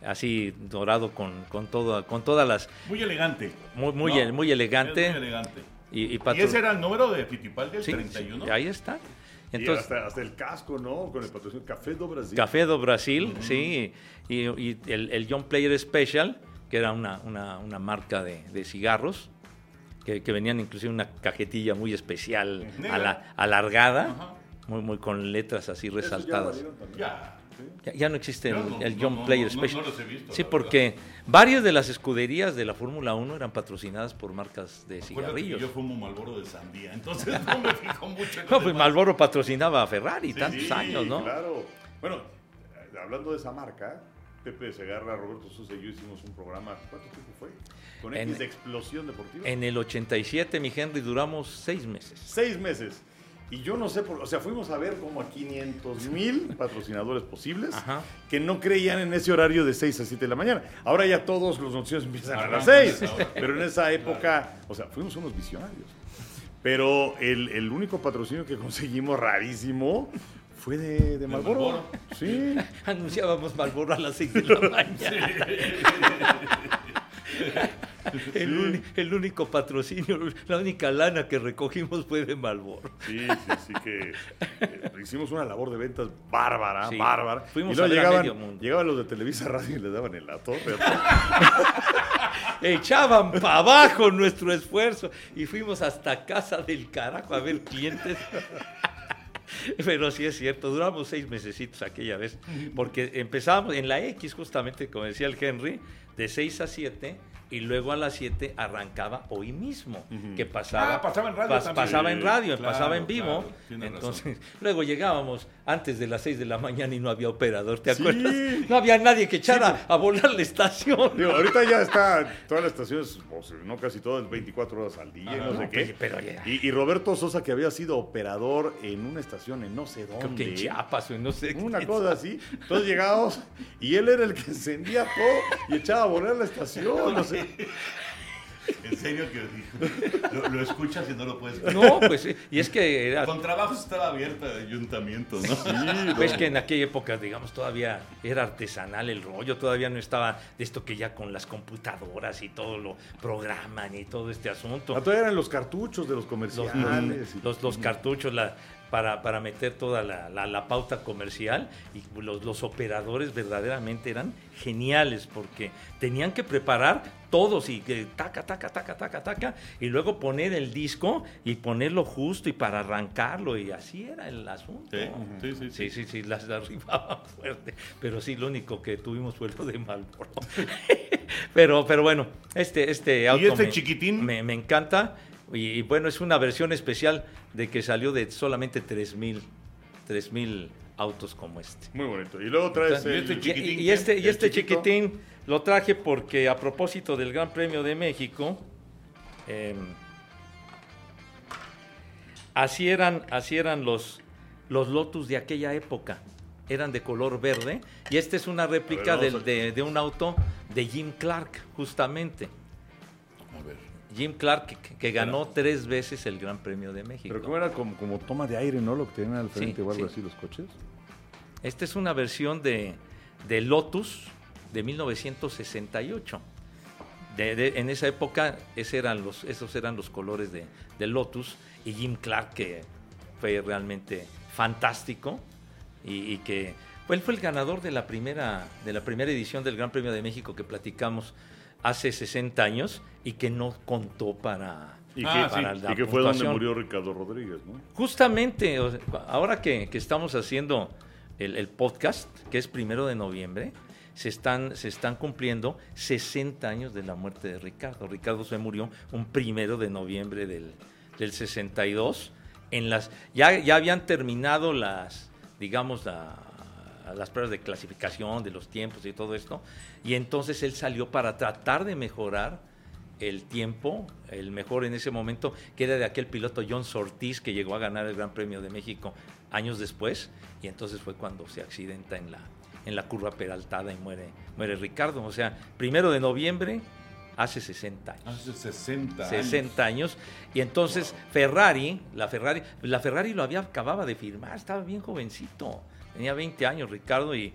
S3: así dorado con todas las...
S1: Muy elegante.
S3: Muy
S1: ¿no?
S3: muy elegante.
S1: Es muy elegante.
S3: Y
S1: ¿Y ese era el número de Fittipaldi, el
S3: sí,
S1: 31?
S3: sí, ahí está.
S2: Entonces, hasta el casco, ¿no? Con el patrocinio Café do Brasil.
S3: Café do Brasil, sí. Y el Young Player Special, que era una marca de cigarros, que venían inclusive una cajetilla muy especial, alargada, muy con letras así resaltadas. Ya no existe el Young Player Special.
S1: No los he visto,
S3: sí, porque varias de las escuderías de la Fórmula 1 eran patrocinadas por marcas de cigarrillos.
S1: Yo fumo Marlboro de sandía, entonces no me fijo mucho en
S3: no, pues Marlboro patrocinaba a Ferrari tantos años, ¿no?
S2: Claro. Bueno, hablando de esa marca, Pepe Segarra, Roberto Sosa y yo hicimos un programa, ¿cuánto tiempo fue? Con X de Explosión Deportiva.
S3: En el 87, mi Henry, duramos 6 meses.
S2: 6 meses. Y yo no sé, o sea, fuimos a ver como a 500,000 patrocinadores posibles.
S3: Ajá.
S2: Que no creían en ese horario de 6 a 7 de la mañana. Ahora ya todos los noticieros empiezan a las 6. Pero en esa época, o sea, fuimos unos visionarios. Pero el único patrocinio que conseguimos rarísimo fue de Marlboro. Sí.
S3: Anunciábamos Marlboro a las 6 de la mañana. El único patrocinio, la única lana que recogimos fue de Marlboro.
S2: Sí, que hicimos una labor de ventas bárbara.
S3: Fuimos
S2: y luego
S3: a ver a medio mundo.
S2: llegaban los de Televisa Radio y le daban en la torre.
S3: Echaban para abajo nuestro esfuerzo y fuimos hasta casa del carajo a ver clientes. Pero sí es cierto, duramos 6 mesecitos aquella vez, porque empezábamos en la X justamente, como decía el Henry, de 6 a 7, y luego a las 7 arrancaba Hoy Mismo, que pasaba,
S1: pasaba en radio también.
S3: pasaba en radio,
S1: Claro,
S3: pasaba en vivo.
S1: claro,
S3: Entonces,
S1: razón.
S3: luego llegábamos antes de las 6 de la mañana y no había operador, ¿te acuerdas? No había nadie que echara a volar la estación.
S2: Digo, ahorita ya está, todas las estaciones, o sea, no casi todas, 24 horas al día, no sé qué.
S3: Pero ya.
S2: Y Roberto Sosa, que había sido operador en una estación en no sé dónde.
S3: Creo que en Chiapas o en no sé
S2: Una
S3: qué.
S2: cosa así. Entonces llegábamos y él era el que encendía todo y echaba a volar la estación, no sé.
S1: En serio que lo escuchas y no lo puedes creer.
S3: No, pues sí. Y es que era...
S1: Con trabajos estaba abierta el ayuntamiento, ¿no?
S2: Sí,
S3: Pues que en aquella época, digamos, todavía era artesanal el rollo, todavía no estaba de esto que ya con las computadoras y todo lo programan y todo este asunto.
S2: Todavía eran los cartuchos de los comerciales.
S3: Los cartuchos para meter toda la pauta comercial, y los operadores verdaderamente eran geniales porque tenían que preparar todos y que taca, y luego poner el disco y ponerlo justo y para arrancarlo, y así era el asunto. Sí, las arribaban fuerte, pero sí, lo único que tuvimos fue lo de Marlboro. pero bueno, este auto
S1: ¿Y este chiquitín?
S3: me encanta. Y bueno, es una versión especial de que salió de solamente 3,000 autos como este.
S2: Muy bonito. Y luego traes
S3: Y este chiquitín lo traje porque, a propósito del Gran Premio de México, así eran los Lotus de aquella época. Eran de color verde, y esta es una réplica de un auto de Jim Clark, justamente.
S1: A ver.
S3: Jim Clark, que ganó 3 veces el Gran Premio de México.
S2: Pero como era como toma de aire, ¿no? Lo que tenían al frente o algo así los coches.
S3: Esta es una versión de Lotus de 1968. En esa época esos eran los colores de Lotus, y Jim Clark, que fue realmente fantástico, y que él fue el ganador de la primera edición del Gran Premio de México que platicamos hace 60 años y que no contó para...
S2: Y que fue donde murió Ricardo Rodríguez, ¿no?
S3: Justamente, ahora que estamos haciendo el podcast, que es 1 de noviembre, se están cumpliendo 60 años de la muerte de Ricardo. Ricardo se murió un 1 de noviembre del 62. Ya habían terminado las pruebas de clasificación de los tiempos y todo esto, y entonces él salió para tratar de mejorar el tiempo, el mejor en ese momento, que era de aquel piloto John Surtees, que llegó a ganar el Gran Premio de México años después, y entonces fue cuando se accidenta en la curva peraltada y muere Ricardo. O sea, 1 de noviembre, hace 60 años.
S1: Hace 60 años.
S3: 60 años. Y entonces la Ferrari lo acababa de firmar, estaba bien jovencito, tenía 20 años Ricardo, y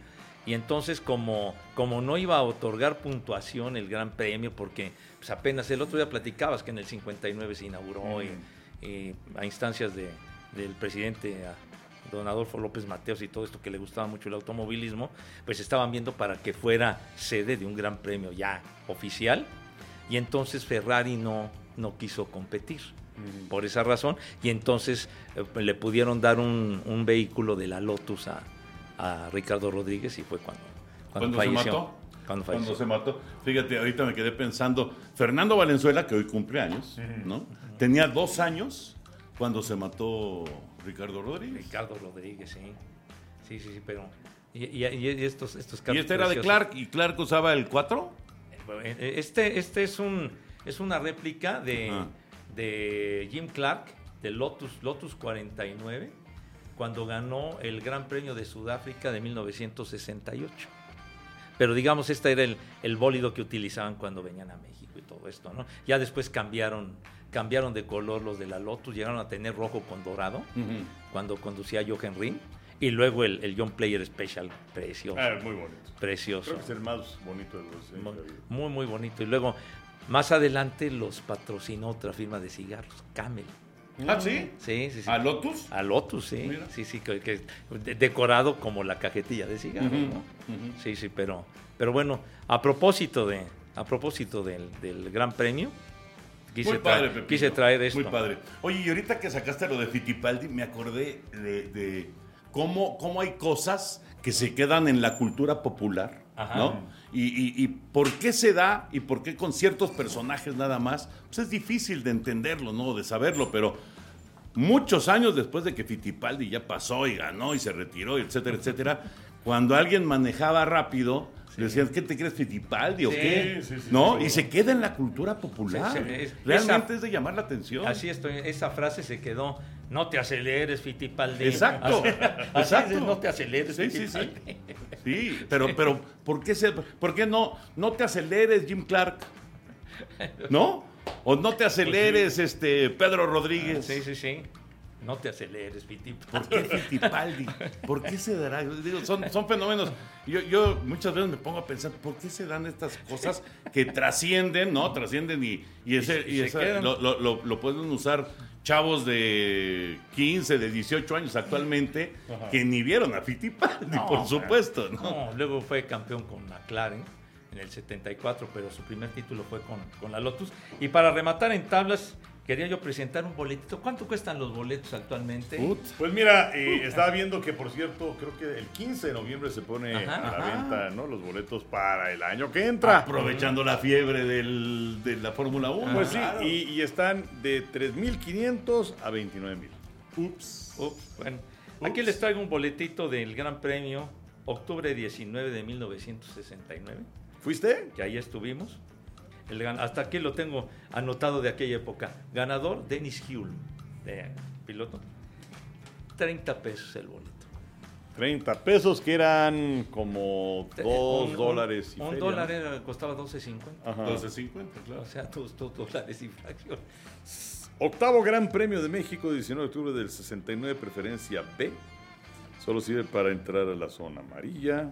S3: Y entonces, como no iba a otorgar puntuación el Gran Premio, porque pues apenas el otro día platicabas que en el 59 se inauguró y a instancias del presidente don Adolfo López Mateos y todo esto que le gustaba mucho el automovilismo, pues estaban viendo para que fuera sede de un Gran Premio ya oficial, y entonces Ferrari no quiso competir por esa razón, y entonces le pudieron dar un vehículo de la Lotus a Ricardo Rodríguez, y fue cuando falleció. Cuando
S1: se mató. Fíjate, ahorita me quedé pensando, Fernando Valenzuela, que hoy cumple años, ¿no? Tenía 2 años cuando se mató Ricardo Rodríguez.
S3: Ricardo Rodríguez, sí, pero y estos
S1: carros. ¿Y este era de Clark? ¿Y Clark usaba el 4?
S3: Este es una réplica de Jim Clark, de Lotus 49, cuando ganó el Gran Premio de Sudáfrica de 1968. Pero digamos, este era el bólido que utilizaban cuando venían a México y todo esto, ¿no? Ya después cambiaron de color los de la Lotus, llegaron a tener rojo con dorado, cuando conducía Jochen Rindt, y luego el John Player Special, precioso.
S2: Muy bonito.
S3: Precioso.
S2: Creo que es el más bonito de los.
S3: Muy, muy bonito. Y luego, más adelante, los patrocinó otra firma de cigarros, Camel.
S1: ¿Ah, sí?
S3: Sí.
S1: ¿A Lotus?
S3: A Lotus, sí.
S1: Mira.
S3: Sí, que decorado como la cajetilla de cigarros, ¿no? Sí, pero bueno, a propósito del Gran Premio, quise traer esto.
S1: Muy padre. Oye, y ahorita que sacaste lo de Fittipaldi, me acordé de cómo hay cosas que se quedan en la cultura popular, ¿no? Y por qué se da y por qué con ciertos personajes nada más, pues es difícil de entenderlo, ¿no? De saberlo, pero muchos años después de que Fittipaldi ya pasó y ganó y se retiró, etcétera, etcétera, cuando alguien manejaba rápido, decían, ¿qué te crees, Fittipaldi o qué?
S2: Sí,
S1: ¿No?
S2: sí.
S1: Y se queda en la cultura popular. Realmente es de llamar la atención.
S3: Así esa frase se quedó. No te aceleres, Fittipaldi.
S1: Exacto. Exacto.
S3: No te aceleres, Fittipaldi.
S1: Sí, pero ¿por qué no te aceleres, Jim Clark? ¿No? O no te aceleres, Pedro Rodríguez.
S3: Sí. No te aceleres, Fittipaldi.
S1: ¿Por qué Fittipaldi? ¿Por qué se dará? Digo, son fenómenos. Yo muchas veces me pongo a pensar, ¿por qué se dan estas cosas que trascienden, ¿no? Trascienden y lo pueden usar chavos de 15, de 18 años actualmente, que ni vieron a Fittipaldi, por supuesto, ¿no?
S3: No, luego fue campeón con McLaren en el 74, pero su primer título fue con la Lotus. Y para rematar en tablas, quería yo presentar un boletito. ¿Cuánto cuestan los boletos actualmente?
S2: Pues mira, estaba viendo que, por cierto, creo que el 15 de noviembre se pone a la venta, ¿no? Los boletos para el año que entra.
S1: Aprovechando la fiebre de la Fórmula 1.
S2: Pues sí, y están de 3,500 a 29,000.
S3: Ups. Bueno, aquí les traigo un boletito del Gran Premio, octubre 19 de 1969.
S2: ¿Fuiste?
S3: Que ahí estuvimos. Hasta aquí lo tengo anotado de aquella época. Ganador, Dennis Hulme, de piloto. 30 pesos el boleto.
S2: 30 pesos, que eran como $2 y
S3: un
S2: feria,
S3: dólar costaba 12.50.
S2: Ajá.
S1: 12.50, claro.
S3: O sea, $2 y fracción.
S2: Octavo Gran Premio de México, 19 de octubre del 69, preferencia B. Solo sirve para entrar a la zona amarilla.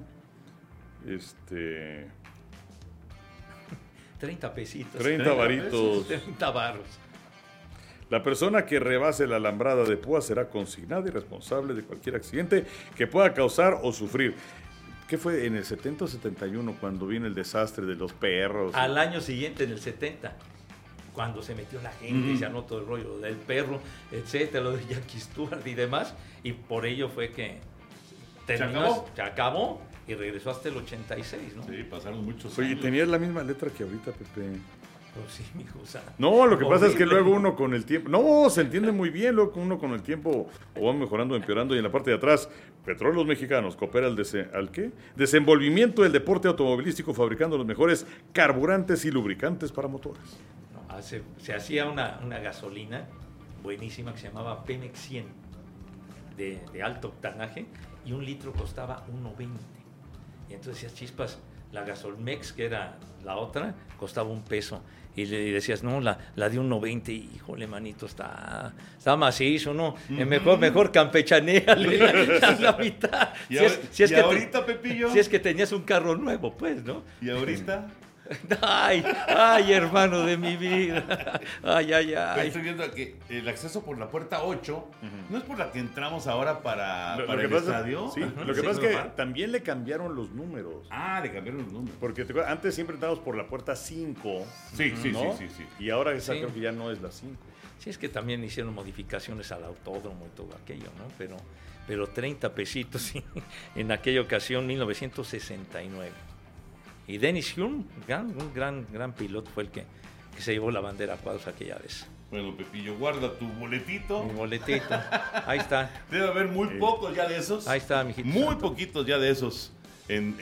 S3: 30 pesitos.
S2: 30 varitos.
S3: 30 barros.
S2: La persona que rebase la alambrada de púas será consignada y responsable de cualquier accidente que pueda causar o sufrir. ¿Qué fue en el 70 o 71 cuando vino el desastre de los perros?
S3: Al año siguiente, en el 70, cuando se metió la gente y se anotó todo el rollo del perro, etcétera, lo de Jackie Stewart y demás, y por ello fue que se acabó y regresó hasta el 86, ¿no?
S1: Sí, pasaron muchos años.
S2: Oye, tenías la misma letra que ahorita, Pepe.
S3: Pues sí, mijo, o sea,
S2: No, lo que pasa es que luego uno con el tiempo... No, se entiende muy bien, luego uno con el tiempo o va mejorando, empeorando, y en la parte de atrás, Petróleos Mexicanos coopera ¿al qué? Desenvolvimiento del deporte automovilístico, fabricando los mejores carburantes y lubricantes para motores.
S3: no, se hacía una gasolina buenísima que se llamaba Pemex 100 de alto octanaje, y un litro costaba 1.20. Y entonces decías, chispas, la Gasolmex, que era la otra, costaba $1. y le decías, no, la de un 90, híjole, manito, está macizo, ¿no? Mejor campechanéale la mitad.
S1: Ahorita, Pepillo.
S3: Si es que tenías un carro nuevo, pues, ¿no?
S1: ¿Y ahorita?
S3: Ay, hermano de mi vida. Ay.
S1: Estoy viendo que el acceso por la puerta 8 no es por la que entramos ahora para el estadio.
S2: Sí, lo que pasa es que también le cambiaron los números.
S1: Le cambiaron los números.
S2: Porque antes siempre estábamos por la puerta 5.
S1: Sí.
S2: Y ahora esa creo que ya no es la 5.
S3: Sí, es que también hicieron modificaciones al autódromo y todo aquello, ¿no? Pero 30 pesitos en aquella ocasión, 1969. Y Dennis Hulme, un gran piloto, fue el que se llevó la bandera a cuadros aquella vez.
S1: Bueno, Pepillo, guarda tu boletito.
S3: Mi boletito, ahí está.
S1: Debe haber muy pocos ya de esos.
S3: Ahí está, mijito.
S1: Muy
S3: santo.
S1: poquitos ya de esos en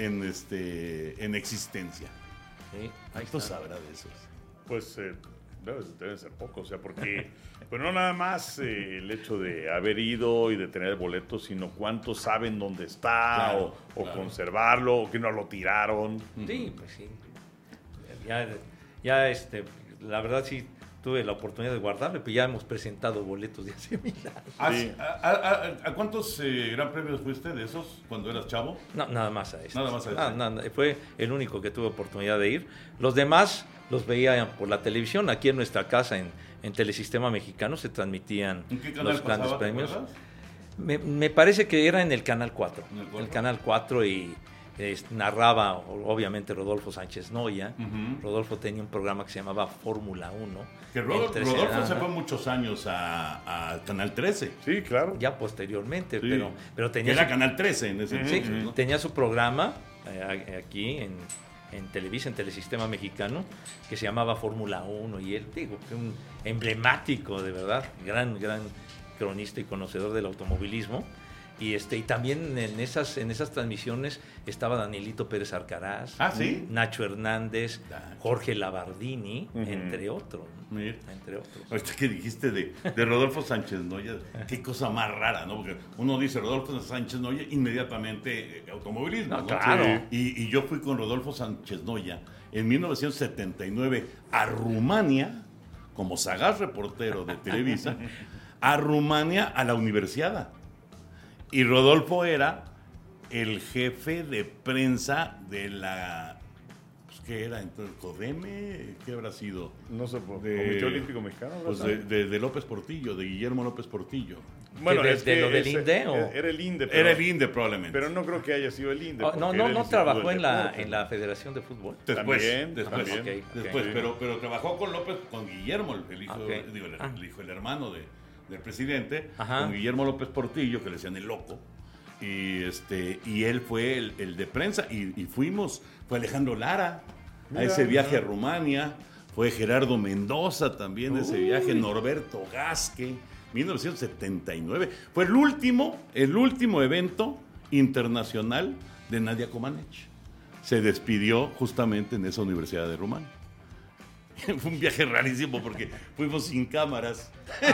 S1: existencia.
S3: Sí, ahí
S1: ¿Tú
S3: está.
S1: sabrás de esos?
S2: Pues deben ser pocos, o sea, porque pues no nada más el hecho de haber ido y de tener boletos, sino cuántos saben dónde está,
S1: Claro,
S2: o
S1: claro.
S2: conservarlo, o que no lo tiraron.
S3: Sí, pues sí. Ya, la verdad sí tuve la oportunidad de guardarlo, pero ya hemos presentado boletos de hace 1000 años.
S2: Sí.
S1: ¿A cuántos gran premios fuiste de esos cuando eras chavo?
S3: No, nada más a este.
S1: Nada más a este.
S3: Nada, fue el único que tuve oportunidad de ir. Los demás los veía por la televisión. Aquí en nuestra casa, en Telesistema Mexicano, se transmitían
S1: ¿En qué canal
S3: los grandes
S1: pasaba, te
S3: premios.
S1: acuerdas?
S3: Me parece que era en el Canal 4.
S1: ¿En el 4?
S3: El Canal 4 y narraba, obviamente, Rodolfo Sánchez Noya. Rodolfo tenía un programa que se llamaba Fórmula 1.
S1: Que Rodolfo se fue muchos años a Canal 13.
S2: Sí, claro.
S3: Ya posteriormente,
S1: Sí.
S3: pero
S1: Que
S3: tenía
S1: era Canal 13 en ese
S3: sí,
S1: entonces, ¿no?
S3: tenía su programa aquí en Televisa, en Telesistema Mexicano, que se llamaba Fórmula 1, y él, un emblemático, de verdad, gran cronista y conocedor del automovilismo. Y también en esas transmisiones estaba Danielito Pérez Arcaraz,
S1: ¿Sí?
S3: Nacho Hernández, Jorge Labardini, entre otros.
S1: Mira.
S3: Entre otros.
S1: Ahorita que dijiste de Rodolfo Sánchez Noya, qué cosa más rara, ¿no? Porque uno dice Rodolfo Sánchez Noya, inmediatamente automovilismo,
S3: No,
S1: ¿no?
S3: claro.
S1: Y yo fui con Rodolfo Sánchez Noya en 1979 a Rumania, como sagaz reportero de Televisa, a Rumania a la Universidad. Y Rodolfo era el jefe de prensa de la... ¿Qué era entonces? ¿Codeme? ¿Qué habrá sido?
S2: No sé,
S1: Comité
S2: Olímpico Mexicano.
S1: Pues de López Portillo, de Guillermo López Portillo.
S2: Bueno,
S3: ¿De
S2: es que
S3: lo del INDE, o?
S2: Era el INDE.
S1: Era el INDE probablemente.
S2: Pero no creo que haya sido el INDE.
S3: No trabajó en la Federación de Fútbol.
S1: Después.
S2: También.
S3: Ok.
S1: Después, pero trabajó con López, con Guillermo, el hijo,
S3: Ok.
S1: el hermano del presidente,
S3: Ajá.
S1: con Guillermo López Portillo, que le decían el loco. Y él fue el de prensa. Y fue Alejandro Lara a ese viaje a Rumania. Fue Gerardo Mendoza también de ese viaje. Norberto Gasque, 1979. Fue el último evento internacional de Nadia Comaneci. Se despidió justamente en esa Universidad de Rumania. Fue un viaje rarísimo porque fuimos sin cámaras.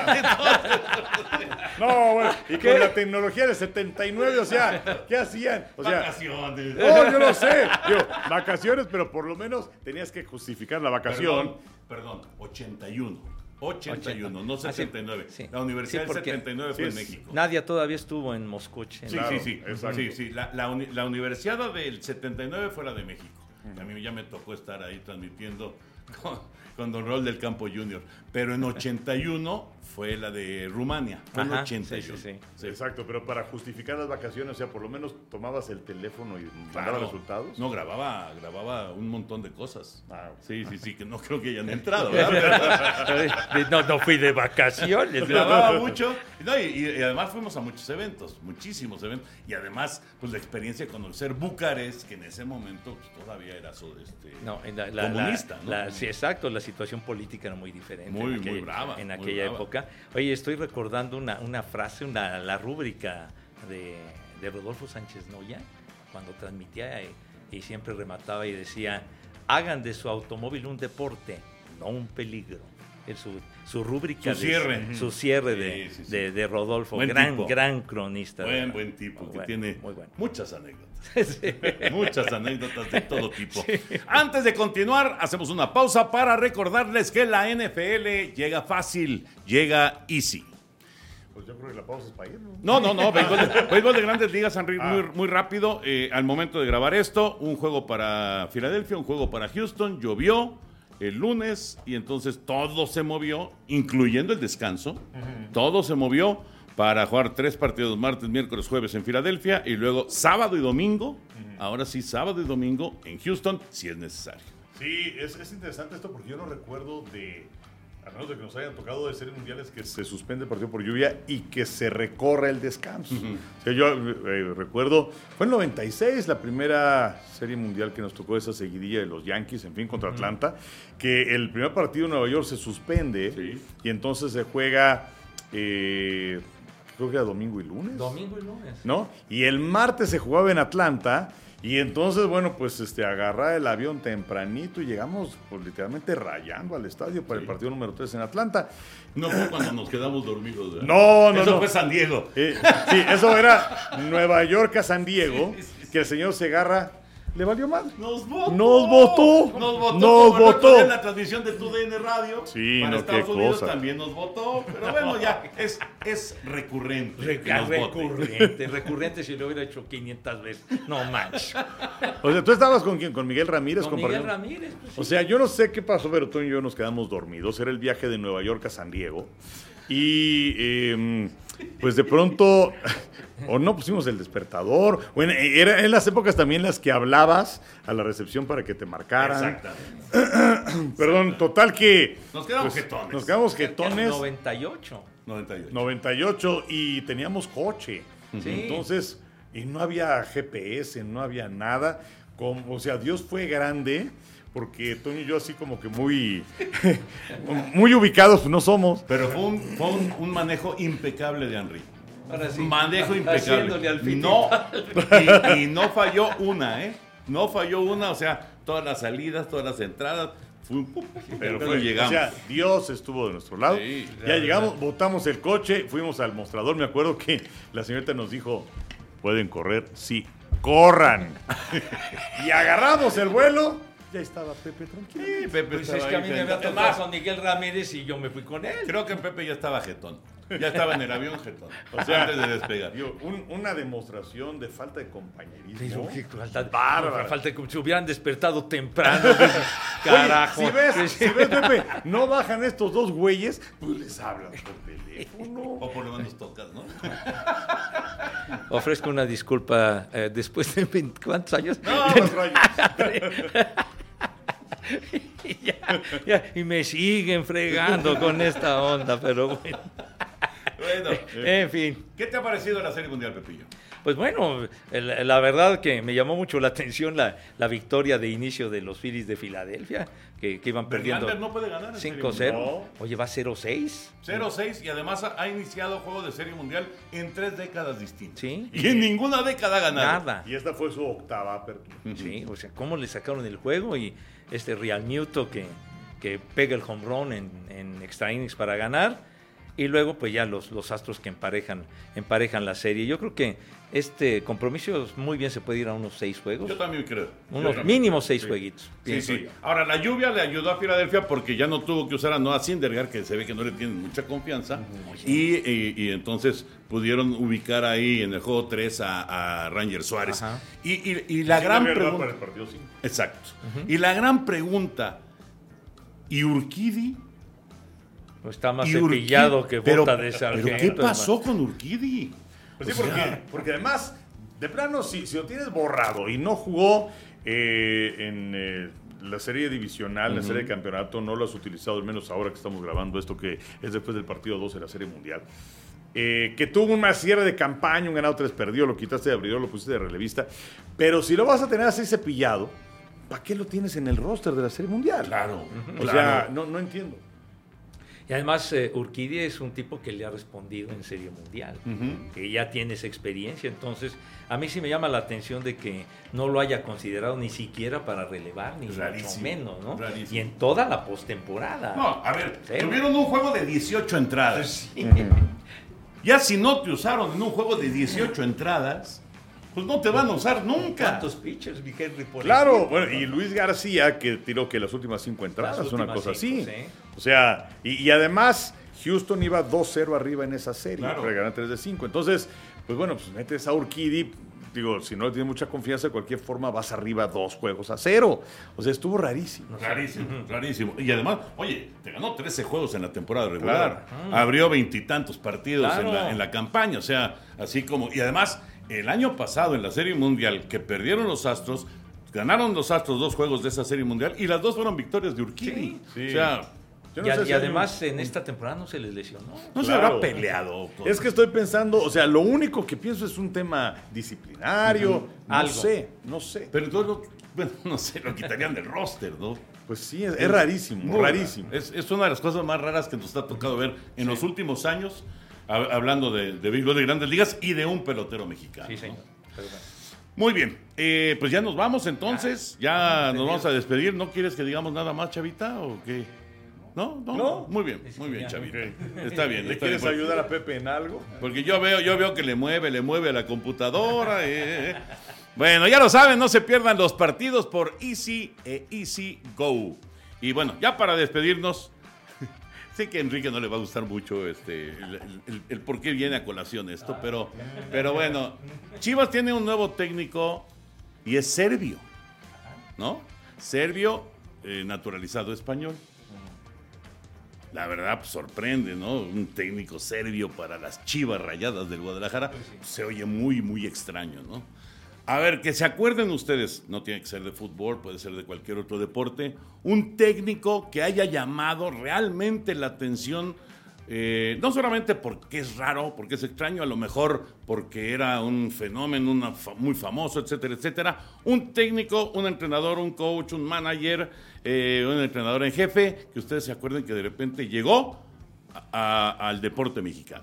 S2: No, bueno, y con la tecnología del 79, o sea, ¿qué hacían? O sea,
S1: Vacaciones.
S2: no, yo lo sé. Digo, vacaciones, pero por lo menos tenías que justificar la vacación.
S1: Perdón, 81. 81, no 79.
S3: Sí.
S1: La Universidad del
S3: porque
S1: 79 fue en México.
S3: Nadia todavía estuvo en Moscú.
S1: Sí,
S2: Claro,
S1: sí.
S2: exacto.
S1: Sí. La Universidad del 79 fue la de México. A mí ya me tocó estar ahí transmitiendo con Don Raúl del Campo Jr. Pero en 81 fue la de Rumania. Fue en
S3: Ajá,
S1: 81.
S3: sí.
S2: Exacto, pero para justificar las vacaciones, o sea, por lo menos tomabas el teléfono y
S1: Claro.
S2: mandabas resultados.
S1: No, grababa un montón de cosas.
S2: Ah,
S1: Sí, que no creo que hayan entrado, ¿verdad?
S3: No fui de vacaciones.
S1: Grababa mucho. No, y además fuimos a muchos eventos, muchísimos eventos. Y además, pues la experiencia de conocer Bucarest, que en ese momento pues, todavía era
S3: No,
S1: comunista, ¿no?
S3: Sí, exacto, la situación política era muy diferente.
S1: Muy brava,
S3: en
S1: muy
S3: aquella
S1: brava.
S3: época. Oye, estoy recordando una frase, la rúbrica de Rodolfo Sánchez Noya, cuando transmitía y siempre remataba y decía: hagan de su automóvil un deporte, no un peligro. su rúbrica.
S1: Su cierre.
S3: Su cierre
S1: Sí.
S3: de Rodolfo.
S1: Buen
S3: Gran,
S1: tipo.
S3: gran cronista.
S1: Buen tipo,
S3: Muy
S1: que
S3: bueno,
S1: tiene
S3: muy bueno.
S1: muchas anécdotas.
S3: Sí.
S1: Muchas anécdotas de todo tipo. Antes de continuar, hacemos una pausa para recordarles que la NFL llega fácil, llega easy.
S2: Pues yo creo que la pausa es para ir, ¿no?
S1: No, béisbol de Grandes Ligas, Henry, muy rápido. Al momento de grabar esto, un juego para Filadelfia, un juego para Houston, llovió el lunes y entonces todo se movió, incluyendo el descanso, todo se movió para jugar 3 partidos martes, miércoles, jueves en Filadelfia y luego sábado y domingo, ahora sí sábado y domingo en Houston si es necesario.
S2: Sí, es interesante esto porque yo no recuerdo a menos de que nos hayan tocado de series mundiales, que se suspende el partido por lluvia y que se recorra el descanso. O sea, yo recuerdo, fue en 96 la primera serie mundial que nos tocó esa seguidilla de los Yankees, en fin, contra Atlanta, que el primer partido en Nueva York se suspende y entonces se juega, creo que era domingo y lunes.
S3: Domingo y lunes.
S2: ¿No? Y el martes se jugaba en Atlanta. Y entonces, bueno, pues agarrar el avión tempranito y llegamos pues, literalmente rayando al estadio para el partido número 3 en Atlanta.
S1: No fue cuando nos quedamos dormidos, ¿verdad?
S2: No.
S1: Eso fue San Diego.
S2: Sí, eso era Nueva York a San Diego, que el señor Segarra le valió mal.
S1: Nos votó.
S2: Nos votó.
S1: En la transmisión de TUDN Radio.
S2: Sí,
S1: para
S2: no,
S1: Estados
S2: qué
S1: Unidos
S2: cosa.
S1: también nos votó. Pero bueno, ya es recurrente. que nos voten.
S3: Recurrente si lo hubiera hecho 500 veces. No manches.
S2: O sea, ¿tú estabas con quién? ¿Con Miguel Ramírez?
S3: Con Miguel
S2: compartiendo?
S3: Ramírez. Pues, sí.
S2: O sea, yo no sé qué pasó, pero tú y yo nos quedamos dormidos. Era el viaje de Nueva York a San Diego. Y pues de pronto, o no pusimos el despertador. Bueno, era en las épocas también las que hablabas a la recepción para que te marcaran.
S1: Exactamente.
S2: Perdón, total que...
S1: Nos quedamos jetones.
S2: Nos quedamos jetones.
S3: 98.
S2: 98 y teníamos coche.
S3: Sí.
S2: Entonces, y no había GPS, no había nada. O sea, Dios fue grande, porque Toño y yo así como que muy ubicados no somos.
S1: Pero fue un manejo impecable de Henry.
S3: Ahora sí.
S1: Manejo
S3: Haciéndole
S1: impecable.
S3: al fiti.
S1: No, y no falló una, ¿eh? No falló una, o sea, todas las salidas, todas las entradas. Pero llegamos.
S2: O sea, Dios estuvo de nuestro lado.
S1: Sí,
S2: ya llegamos, botamos el coche, fuimos al mostrador. Me acuerdo que la señorita nos dijo, ¿pueden correr? Sí, corran. Y agarramos el vuelo. Ya estaba Pepe tranquilo.
S1: Sí, Pepe
S3: Pues
S1: estaba
S3: es que a
S1: ahí
S3: mí me había
S1: sentado.
S3: tocado
S1: Es más,
S3: con Miguel Ramírez y yo me fui con él.
S1: creo que Pepe ya estaba jetón. Ya estaba en el avión jetón.
S2: O sea,
S1: antes de despegar.
S2: Digo, una demostración de falta de compañerismo.
S3: Pero qué falta,
S2: Bárbara.
S3: falta que se hubieran despertado temprano. Carajo.
S2: Oye, si ves, Pepe, no bajan estos dos güeyes, pues les hablan por teléfono.
S1: O por lo menos tocas, ¿no?
S3: Ofrezco una disculpa después de 20, ¿cuántos años?
S2: No, los rayos.
S3: Y me siguen fregando con esta onda, pero bueno.
S1: Bueno,
S3: En fin.
S1: ¿qué te ha parecido la Serie Mundial, Pepillo?
S3: Pues bueno, la verdad que me llamó mucho la atención la victoria de inicio de los Phillies de Filadelfia, que iban perdiendo
S1: Verlander no puede ganar en Serie
S3: 5-0.
S1: Mundial.
S3: Oye, va 0-6.
S1: 0-6 y además ha iniciado juego de Serie Mundial en 3 décadas distintas.
S3: Sí.
S1: Y en ninguna década ha ganado.
S3: Nada.
S2: Y esta fue su octava apertura.
S3: Sí, o sea, cómo le sacaron el juego y Real Muto que pega el home run en extra innings para ganar. Y luego, pues ya los astros que emparejan la serie. Yo creo que este compromiso muy bien se puede ir a unos 6 juegos.
S1: Yo también creo.
S3: Unos mínimos 6 jueguitos.
S1: Sí,
S3: pienso
S1: sí.
S3: yo.
S1: Ahora, la lluvia le ayudó a Filadelfia porque ya no tuvo que usar a Noah Syndergaard, que se ve que no le tienen mucha confianza. Y entonces pudieron ubicar ahí en el juego 3 a Ranger Suárez.
S3: Ajá.
S1: Y la gran pregunta...
S2: Para el partido 5.
S1: Exacto. Y la gran pregunta, ¿y Urquidy?
S3: Pues está más
S1: ¿Y
S3: cepillado
S1: Urquidy?
S3: que
S1: Pero-
S3: bota de sargento.
S1: ¿Pero qué pasó con Urquidy?
S2: Pues sí, porque además, de plano, si lo tienes borrado y no jugó en la serie divisional, la serie de campeonato, no lo has utilizado, al menos ahora que estamos grabando esto, que es después del partido 12 de la serie mundial, que tuvo una cierre de campaña, un ganado 3 perdió, lo quitaste de abridor, lo pusiste de relevista, pero si lo vas a tener así cepillado, ¿para qué lo tienes en el roster de la serie mundial?
S1: Claro.
S2: O sea, no entiendo.
S3: Y además Urquidy es un tipo que le ha respondido en Serie Mundial, que ya tiene esa experiencia, entonces a mí sí me llama la atención de que no lo haya considerado ni siquiera para relevar, ni mucho menos, ¿no?
S1: Rarísimo.
S3: Y en toda la postemporada.
S1: No, a ver,
S3: ¿Sí?
S1: tuvieron un juego de 18 entradas.
S3: Sí.
S1: Ya si no te usaron en un juego de 18 entradas, pues no te van a usar nunca.
S3: ¿Cuántos pitchers, mi Henry? Por
S2: Claro,
S3: ejemplo?
S2: bueno, y Luis García, que tiró que las últimas 5 entradas,
S3: Las
S2: una
S3: últimas
S2: cosa
S3: 5,
S2: así.
S3: sí.
S2: O sea, y además, Houston iba 2-0 arriba en esa serie,
S1: Claro.
S2: para ganar 3-5. Entonces, pues bueno, pues metes a Urquidy, digo, si no le tienes mucha confianza, de cualquier forma vas arriba 2-0. O sea, estuvo rarísimo.
S1: Rarísimo, rarísimo. Y además, oye, te ganó 13 juegos en la temporada regular. Abrió 20 y tantos partidos
S3: Claro.
S1: en la campaña. O sea, así como. Y además, el año pasado en la Serie Mundial, que perdieron los Astros, ganaron los Astros 2 juegos de esa Serie Mundial y las 2 fueron victorias de Urquidy.
S2: Sí.
S1: O sea,
S2: Yo
S3: Y,
S2: no sé si
S3: además en esta temporada no se les lesionó.
S1: no se
S2: Claro.
S1: habrá peleado. con-
S2: Es que estoy pensando, o sea, lo único que pienso es un tema disciplinario. No
S3: Algo.
S2: sé.
S1: Pero entonces, bueno, no sé, lo quitarían del roster, ¿no?
S2: Pues sí, es rarísimo,
S1: Muy
S2: rarísimo.
S1: raro. Es una de las cosas más raras que nos ha tocado ver en los últimos años, hablando de béisbol de Grandes Ligas y de un pelotero mexicano.
S3: Sí,
S1: ¿no?
S3: señor. Pero bueno.
S1: Muy bien, pues ya nos vamos entonces, ya nos vamos a despedir. ¿No quieres que digamos nada más, Chavita, o qué? ¿No? Muy bien, Chavita. Está bien.
S2: ¿Le
S1: está
S2: quieres
S1: bien,
S2: ayudar a Pepe en algo?
S1: porque yo veo que le mueve a la computadora. Bueno, ya lo saben, no se pierdan los partidos por Easy e Easy Go. Y bueno, ya para despedirnos, sé que a Enrique no le va a gustar mucho el por qué viene a colación esto, pero bueno, Chivas tiene un nuevo técnico y es serbio, ¿no? Serbio naturalizado español. La verdad, pues, sorprende, ¿no? Un técnico serbio para las Chivas Rayadas del Guadalajara. Se oye muy, muy extraño, ¿no? A ver, que se acuerden ustedes, no tiene que ser de fútbol, puede ser de cualquier otro deporte, un técnico que haya llamado realmente la atención, no solamente porque es raro, porque es extraño, a lo mejor porque era un fenómeno muy famoso, etcétera, etcétera. Un técnico, un entrenador, un coach, un manager, un entrenador en jefe, que ustedes se acuerden que de repente llegó al deporte mexicano.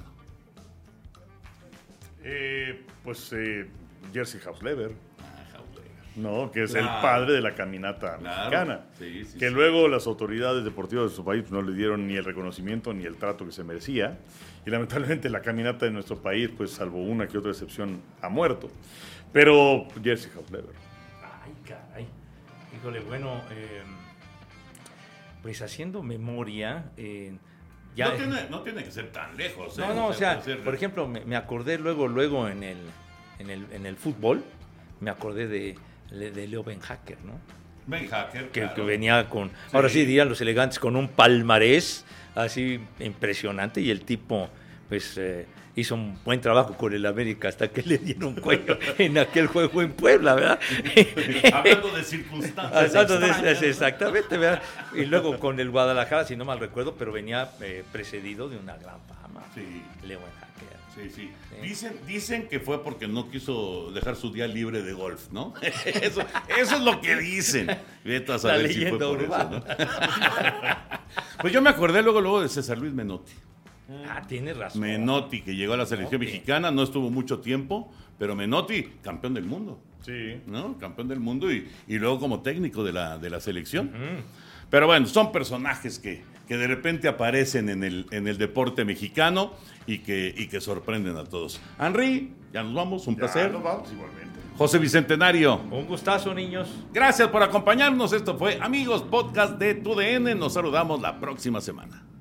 S2: Jerzy Hausleber, ¿no? Que es
S1: Claro.
S2: el padre de la caminata
S1: Claro.
S2: mexicana.
S1: Sí, sí,
S2: que
S1: sí.
S2: luego las autoridades deportivas de su país no le dieron ni el reconocimiento ni el trato que se merecía. Y lamentablemente la caminata de nuestro país, pues salvo una que otra excepción, ha muerto. Pero Jerzy Hausleber.
S3: Ay, caray. Híjole, bueno, pues haciendo memoria, ya...
S1: No tiene que ser tan lejos. ¿eh?
S3: No, o sea,
S1: puede ser-
S3: por ejemplo, me acordé luego en el fútbol, me acordé de Leo Ben Hacker, ¿no?
S1: Ben Hacker,
S3: Que
S1: claro.
S3: venía con, ahora sí dirían los elegantes, con un palmarés así impresionante y el tipo, pues, hizo un buen trabajo con el América hasta que le dieron cuello en aquel juego en Puebla, ¿verdad?
S1: Hablando de circunstancias
S3: Hablando de-
S1: extrañas.
S3: exactamente, ¿verdad? Y luego con el Guadalajara, si no mal recuerdo, pero venía precedido de una gran fama.
S1: Sí.
S3: Leo Ben Hacker.
S1: Sí. Dicen que fue porque no quiso dejar su día libre de golf, ¿no? Eso es lo que dicen. Vete a saber
S3: La
S1: si fue
S3: leyenda
S1: por eso,
S3: urbana.
S1: ¿no? Pues yo me acordé luego de César Luis Menotti.
S3: Ah, tienes razón.
S1: Menotti, que llegó a la selección
S3: Menotti.
S1: mexicana, no estuvo mucho tiempo, pero Menotti, campeón del mundo.
S2: Sí.
S1: ¿No? Campeón del mundo y luego como técnico de la selección. Pero bueno, son personajes que de repente aparecen en el deporte mexicano y que sorprenden a todos. Henry, ya nos vamos, un placer.
S2: Ya nos vamos igualmente.
S1: José Bicentenario,
S3: Un gustazo, niños.
S1: gracias por acompañarnos. Esto fue Amigos Podcast de TUDN. Nos saludamos la próxima semana.